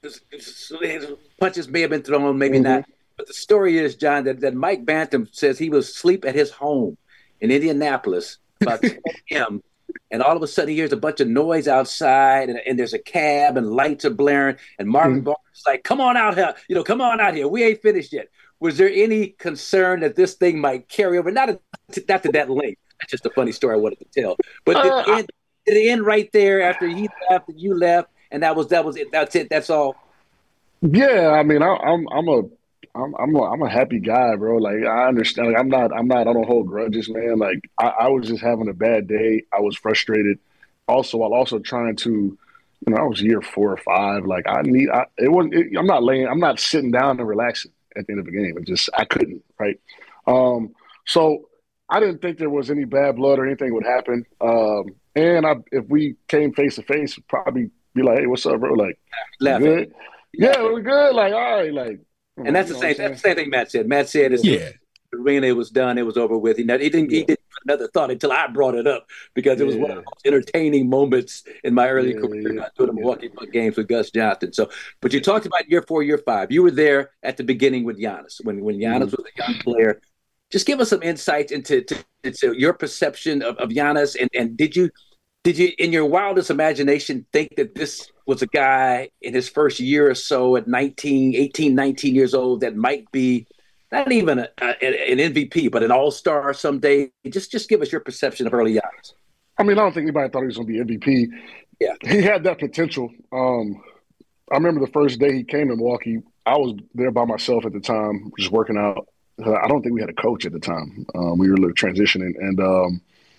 punches may have been thrown, maybe
Mm-hmm.
not. But the story is, John, that, that Mike Bantam says he was asleep at his home in Indianapolis about ten a.m. And all of a sudden, he hears a bunch of noise outside, and, and there's a cab, and lights are blaring. And Marvin
Mm-hmm.
Barnes is like, "Come on out here, you know, come on out here. We ain't finished yet." Was there any concern that this thing might carry over? Not, a, not to that length. That's just a funny story I wanted to tell. But did,
Uh,
it end, did it end right there after he left and you left, and that was that was it? That's it. That's all.
Yeah, I mean, I, I'm I'm a I'm I'm a, I'm a happy guy, bro. Like I understand. Like, I'm not I'm not I don't hold grudges, man. Like I, I was just having a bad day. I was frustrated. Also, while also trying to, you know, I was year four or five. Like I need. I, it wasn't. It, I'm not laying. I'm not sitting down and relaxing at the end of the game. It just I couldn't. Right. Um. So I didn't think there was any bad blood or anything would happen. Um. And I, if we came face to face, probably be like, "Hey, what's up, bro?" Like,
Laughing.
good. Yeah, we good. Like, all right, like.
And that's the same. That's the same thing Matt said. Matt said, "It's
Yeah.
the arena. It was done. It was over with." He, he didn't. He
Yeah.
didn't put another thought until I brought it up because it was one of the
Yeah.
most entertaining moments in my early
Yeah,
career.
yeah,
I doing the Milwaukee Bucks games with Gus Johnson. So, but you talked about year four, year five. You were there at the beginning with Giannis when when Giannis
Mm-hmm.
was a young player. Just give us some insights into to, into your perception of, of Giannis, and and did you did you in your wildest imagination think that this was a guy in his first year or so at nineteen, eighteen, nineteen years old that might be not even a, a, an M V P, but an all-star someday? Just just give us your perception of early Giannis.
I mean, I don't think anybody thought he was going to be M V P.
Yeah.
He had that potential. Um, I remember the first day he came to Milwaukee, I was there by myself at the time, just working out. Uh, I don't think we had a coach at the time. Um, we were transitioning, and um,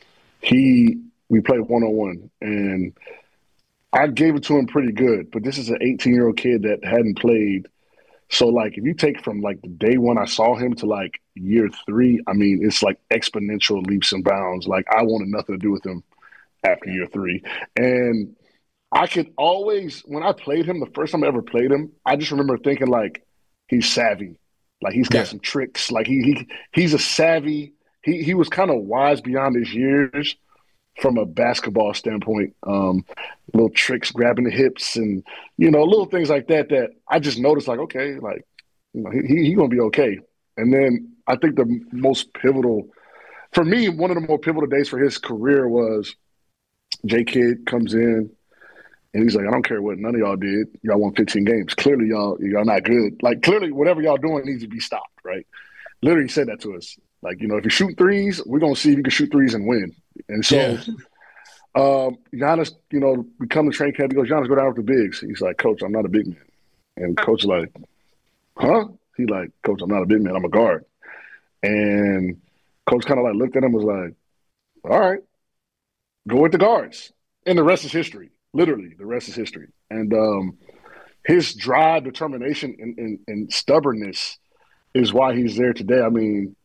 he we played one-on-one, and I gave it to him pretty good. But this is an eighteen-year-old kid that hadn't played. So, like, if you take from, like, the day when I saw him to, like, year three, I mean, it's, like, exponential leaps and bounds. Like, I wanted nothing to do with him after year three. And I could always, when I played him, the first time I ever played him, I just remember thinking, like, he's savvy. Like, he's got
Yeah.
some tricks. Like, he, he he's a savvy. He, he was kind of wise beyond his years from a basketball standpoint. Um, little tricks, grabbing the hips and, you know, little things like that that I just noticed, like, okay, like, you know, he, he going to be okay. And then I think the most pivotal, for me, one of the more pivotal days for his career was J-Kidd comes in and he's like, I don't care what none of y'all did. Y'all won fifteen games. Clearly, y'all y'all not good. Like, clearly, whatever y'all doing needs to be stopped, right? Literally said that to us. Like, you know, if you shoot threes, we're going to see if you can shoot threes and win. And so
Yeah.
um, Giannis, you know, we come to train camp. He goes, Giannis, go down with the bigs. He's like, Coach, I'm not a big man. And Coach is like, huh? He like, Coach, I'm not a big man. I'm a guard. And Coach kind of like looked at him and was like, all right, go with the guards. And the rest is history. Literally, the rest is history. And um, his drive, determination, and, and, and stubbornness is why he's there today. I mean,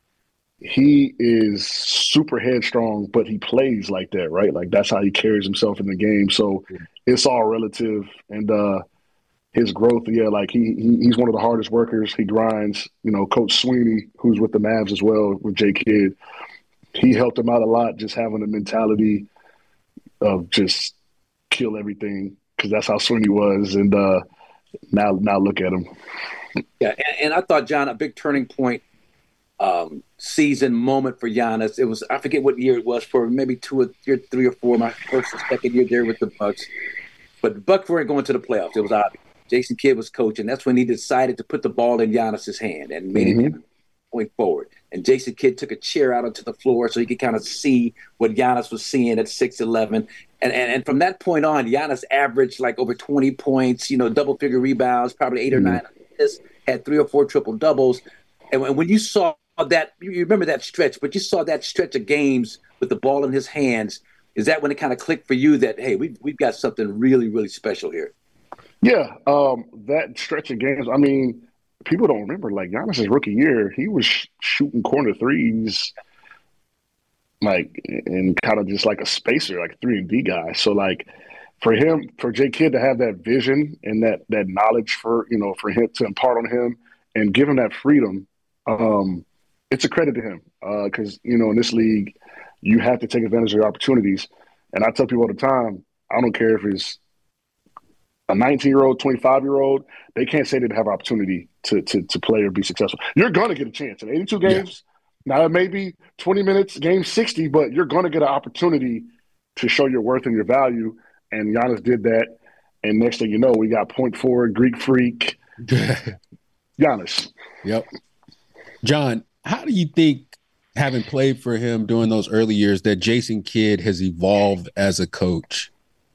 he is super headstrong, but he plays like that, right? Like, that's how he carries himself in the game. So it's all relative. And uh, his growth, yeah, like he, he he's one of the hardest workers. He grinds. You know, Coach Sweeney, who's with the Mavs as well, with J-Kidd, he helped him out a lot, just having a mentality of just kill everything, because that's how Sweeney was. And uh, now, now look at him.
Yeah, and, and I thought, John, a big turning point um, season moment for Giannis. It was, I forget what year it was, for maybe two or three, three or four, my first or second year there with the Bucks. But the Bucks weren't going to the playoffs. It was obvious. Jason Kidd was coaching. That's when he decided to put the ball in Giannis's hand and made mm-hmm. it point forward. And Jason Kidd took a chair out onto the floor so he could kind of see what Giannis was seeing at six eleven. And, and and from that point on, Giannis averaged like over twenty points, you know, double-figure rebounds, probably eight mm-hmm. or nine assists, had three or four triple-doubles. And when, when you saw that, you remember that stretch, but you saw that stretch of games with the ball in his hands, is that when it kind of clicked for you that, hey, we've, we've got something really, really special here?
Yeah, um, that stretch of games, I mean, people don't remember, like, Giannis's rookie year, he was sh- shooting corner threes, like, and kind of just like a spacer, like a three and D guy. So, like, for him, for J. Kidd to have that vision and that that knowledge for, you know, for him to impart on him and give him that freedom, um, it's a credit to him. Because, uh, you know, in this league, you have to take advantage of your opportunities. And I tell people all the time, I don't care if it's a nineteen-year-old, twenty-five-year-old, they can't say they have an opportunity to, to to play or be successful. You're going to get a chance. In eighty-two games, yeah. Now it may be twenty minutes, game sixty, but you're going to get an opportunity to show your worth and your value. And Giannis did that. And next thing you know, we got point forward, Greek freak, Giannis.
Yep. John, how do you think, having played for him during those early years, that Jason Kidd has evolved as a coach?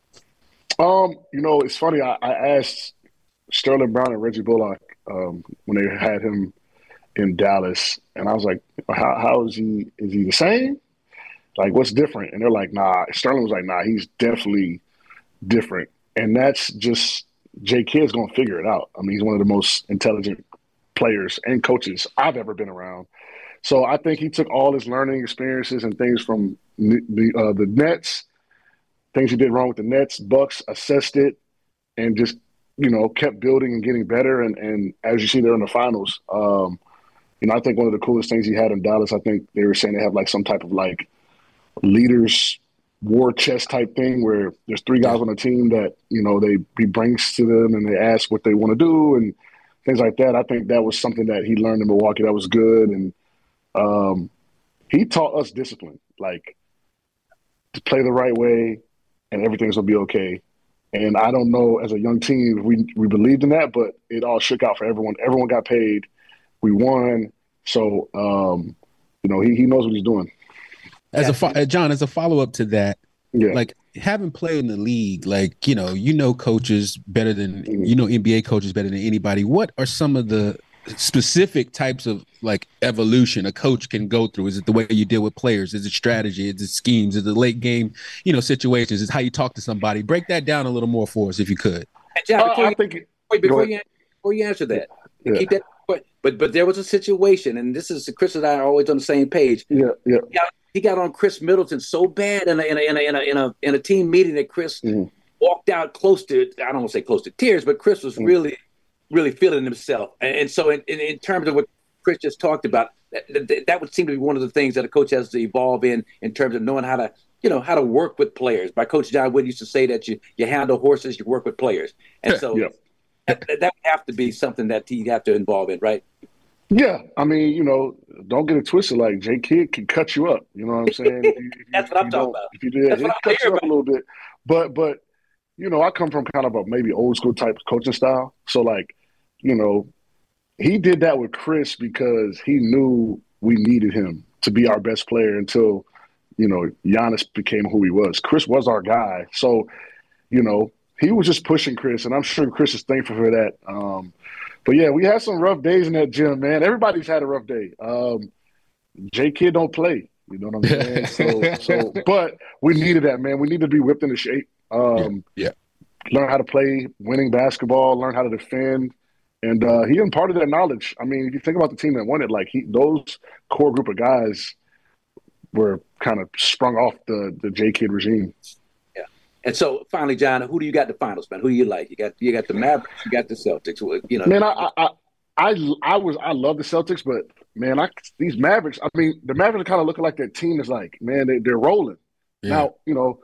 Um, you know, it's funny. I, I asked Sterling Brown and Reggie Bullock um, when they had him in Dallas, and I was like, "How, how is he? Is he the same? Like, what's different?" And they're like, "Nah." Sterling was like, "Nah, he's definitely different." And that's just J. Kidd's gonna figure it out. I mean, he's one of the most intelligent players and coaches I've ever been around. So I think he took all his learning experiences and things from the uh, the Nets. Things he did wrong with the Nets, Bucks, assessed it, and just, you know, kept building and getting better. And, and as you see there in the finals, um, you know, I think one of the coolest things he had in Dallas, I think they were saying they have like some type of like leaders war chest type thing where there's three guys on the team that, you know, they he brings to them and they ask what they want to do and things like that. I think that was something that he learned in Milwaukee that was good. And um, he taught us discipline, like to play the right way, and everything's going to be okay. And I don't know, as a young team, we we believed in that, but it all shook out for everyone. Everyone got paid. We won. So, um, you know, he, he knows what he's doing.
As a fo- John, as a follow-up to that,
yeah.
like having played in the league, like, you know, you know coaches better than, mm-hmm. you know N B A coaches better than anybody. What are some of the specific types of like evolution a coach can go through? Is it the way you deal with players? Is it strategy? Is it schemes? Is it late game, you know, situations? Is it how you talk to somebody? Break that down a little more for us if you could.
Hey, John, before,
uh,
you,
I think,
wait, before, you, before you answer that, yeah. keep that. But but there was a situation, and this is Chris and I are always on the same page.
Yeah, yeah.
He got, he got on Chris Middleton so bad in a in a in a in a in a, in a team meeting that Chris mm-hmm. walked out close to, I don't want to say close to tears, but Chris was mm-hmm. really. really feeling himself. And, and so in, in, in terms of what Chris just talked about, that, that, that would seem to be one of the things that a coach has to evolve in, in terms of knowing how to, you know, how to work with players. My coach, John Wood, used to say that you, you handle horses, you work with players. And so
yeah.
that, that would have to be something that he'd have to involve in, right?
Yeah. I mean, you know, don't get it twisted. Like, J. Kidd can cut you up. You know what I'm saying? If you, if
That's
you,
what I'm
you
talking about.
If you did,
That's
it
what I'm
cuts you up
about.
a little bit. But, but, you know, I come from kind of a maybe old school type coaching style. So, like, you know, he did that with Chris because he knew we needed him to be our best player until, you know, Giannis became who he was. Chris was our guy. So, you know, he was just pushing Chris, and I'm sure Chris is thankful for that. Um, but, yeah, we had some rough days in that gym, man. Everybody's had a rough day. Um, J. Kidd don't play. You know what I'm saying? so, so, but we needed that, man. We needed to be whipped into shape. Um,
yeah. yeah.
Learn how to play winning basketball, learn how to defend. And uh, he imparted that knowledge. I mean, if you think about the team that won it, like he, those core group of guys were kind of sprung off the the J. Kidd regime.
Yeah. And so finally, John, who do you got the finals, man? Who do you like? You got you got the Mavericks, you got the Celtics. You know,
man, I I I, I was I love the Celtics, but man, I these Mavericks. I mean, the Mavericks are kind of looking like that team is like, man, they, they're rolling yeah. now. You know,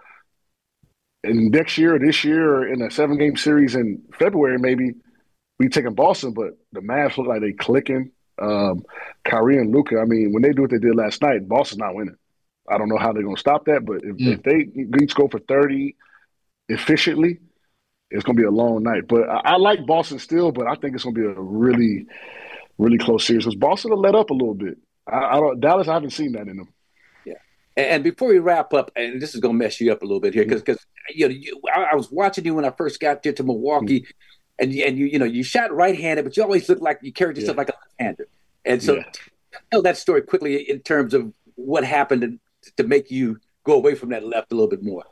in next year, or this year, or in a seven game series in February, maybe. We taking Boston, but the Mavs look like they clicking. Um, Kyrie and Luka, I mean, when they do what they did last night, Boston's not winning. I don't know how they're going to stop that, but if, mm. if they each go for thirty efficiently, it's going to be a long night. But I, I like Boston still, but I think it's going to be a really, really close series because Boston will let up a little bit. I, I don't, Dallas, I haven't seen that in them.
Yeah. And, and before we wrap up, and this is going to mess you up a little bit here because because you know you, I, I was watching you when I first got there to Milwaukee, mm. and and you you know you shot right-handed, but you always looked like you carried yourself yeah. like a left-hander. And so, yeah. tell that story quickly in terms of what happened to, to make you go away from that left a little bit more.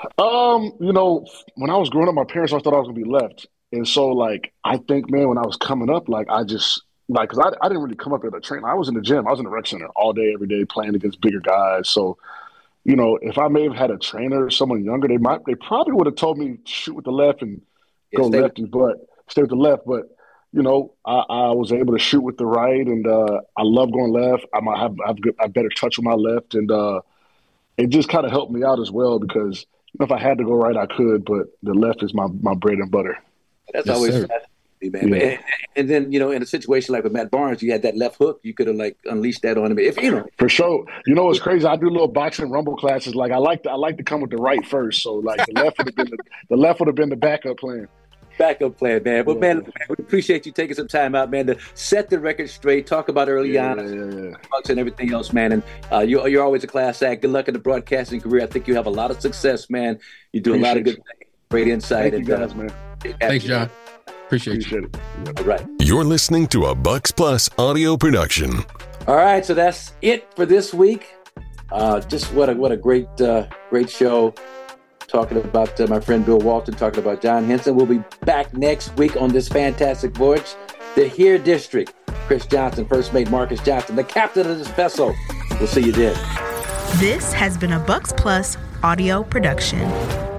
Um, you know, when I was growing up, my parents always thought I was gonna be left, and so like I think, man, when I was coming up, like I just like because I I didn't really come up at a train. I was in the gym. I was in the rec center all day, every day, playing against bigger guys. So, you know, if I may have had a trainer or someone younger, they might they probably would have told me shoot with the left and yeah, go lefty, but stay with the left, but. You know, I, I was able to shoot with the right, and uh, I love going left. I might have I have good, I better touch with my left, and uh, it just kind of helped me out as well because you know, if I had to go right, I could, but the left is my, my bread and butter.
That's yes, always fascinating, man. Yeah. And, and then you know, in a situation like with Matt Barnes, you had that left hook. You could have like unleashed that on him, if you know.
For sure. You know what's crazy? I do little boxing rumble classes. Like I like to I like to come with the right first. So like the left would have been the, the left would have been the backup plan.
Backup plan, man. But, yeah. man, we appreciate you taking some time out, man, to set the record straight, talk about early
yeah,
on
yeah, yeah.
and everything else, man. And uh, you're, you're always a class act. Good luck in the broadcasting career. I think you have a lot of success, man. You do appreciate a lot of good things. Great insight.
Thank
and,
you guys,
uh,
man.
Thanks, John. Appreciate,
appreciate
you.
it.
All right.
You're listening to a Bucks Plus audio production.
All right, so that's it for this week. Uh, just what a what a great uh, great show. Talking about uh, my friend Bill Walton, talking about John Henson. We'll be back next week on this fantastic voyage. The Here District, Chris Johnson, First Mate Marcus Johnson, the captain of this vessel. We'll see you then.
This has been a Bucks Plus audio production.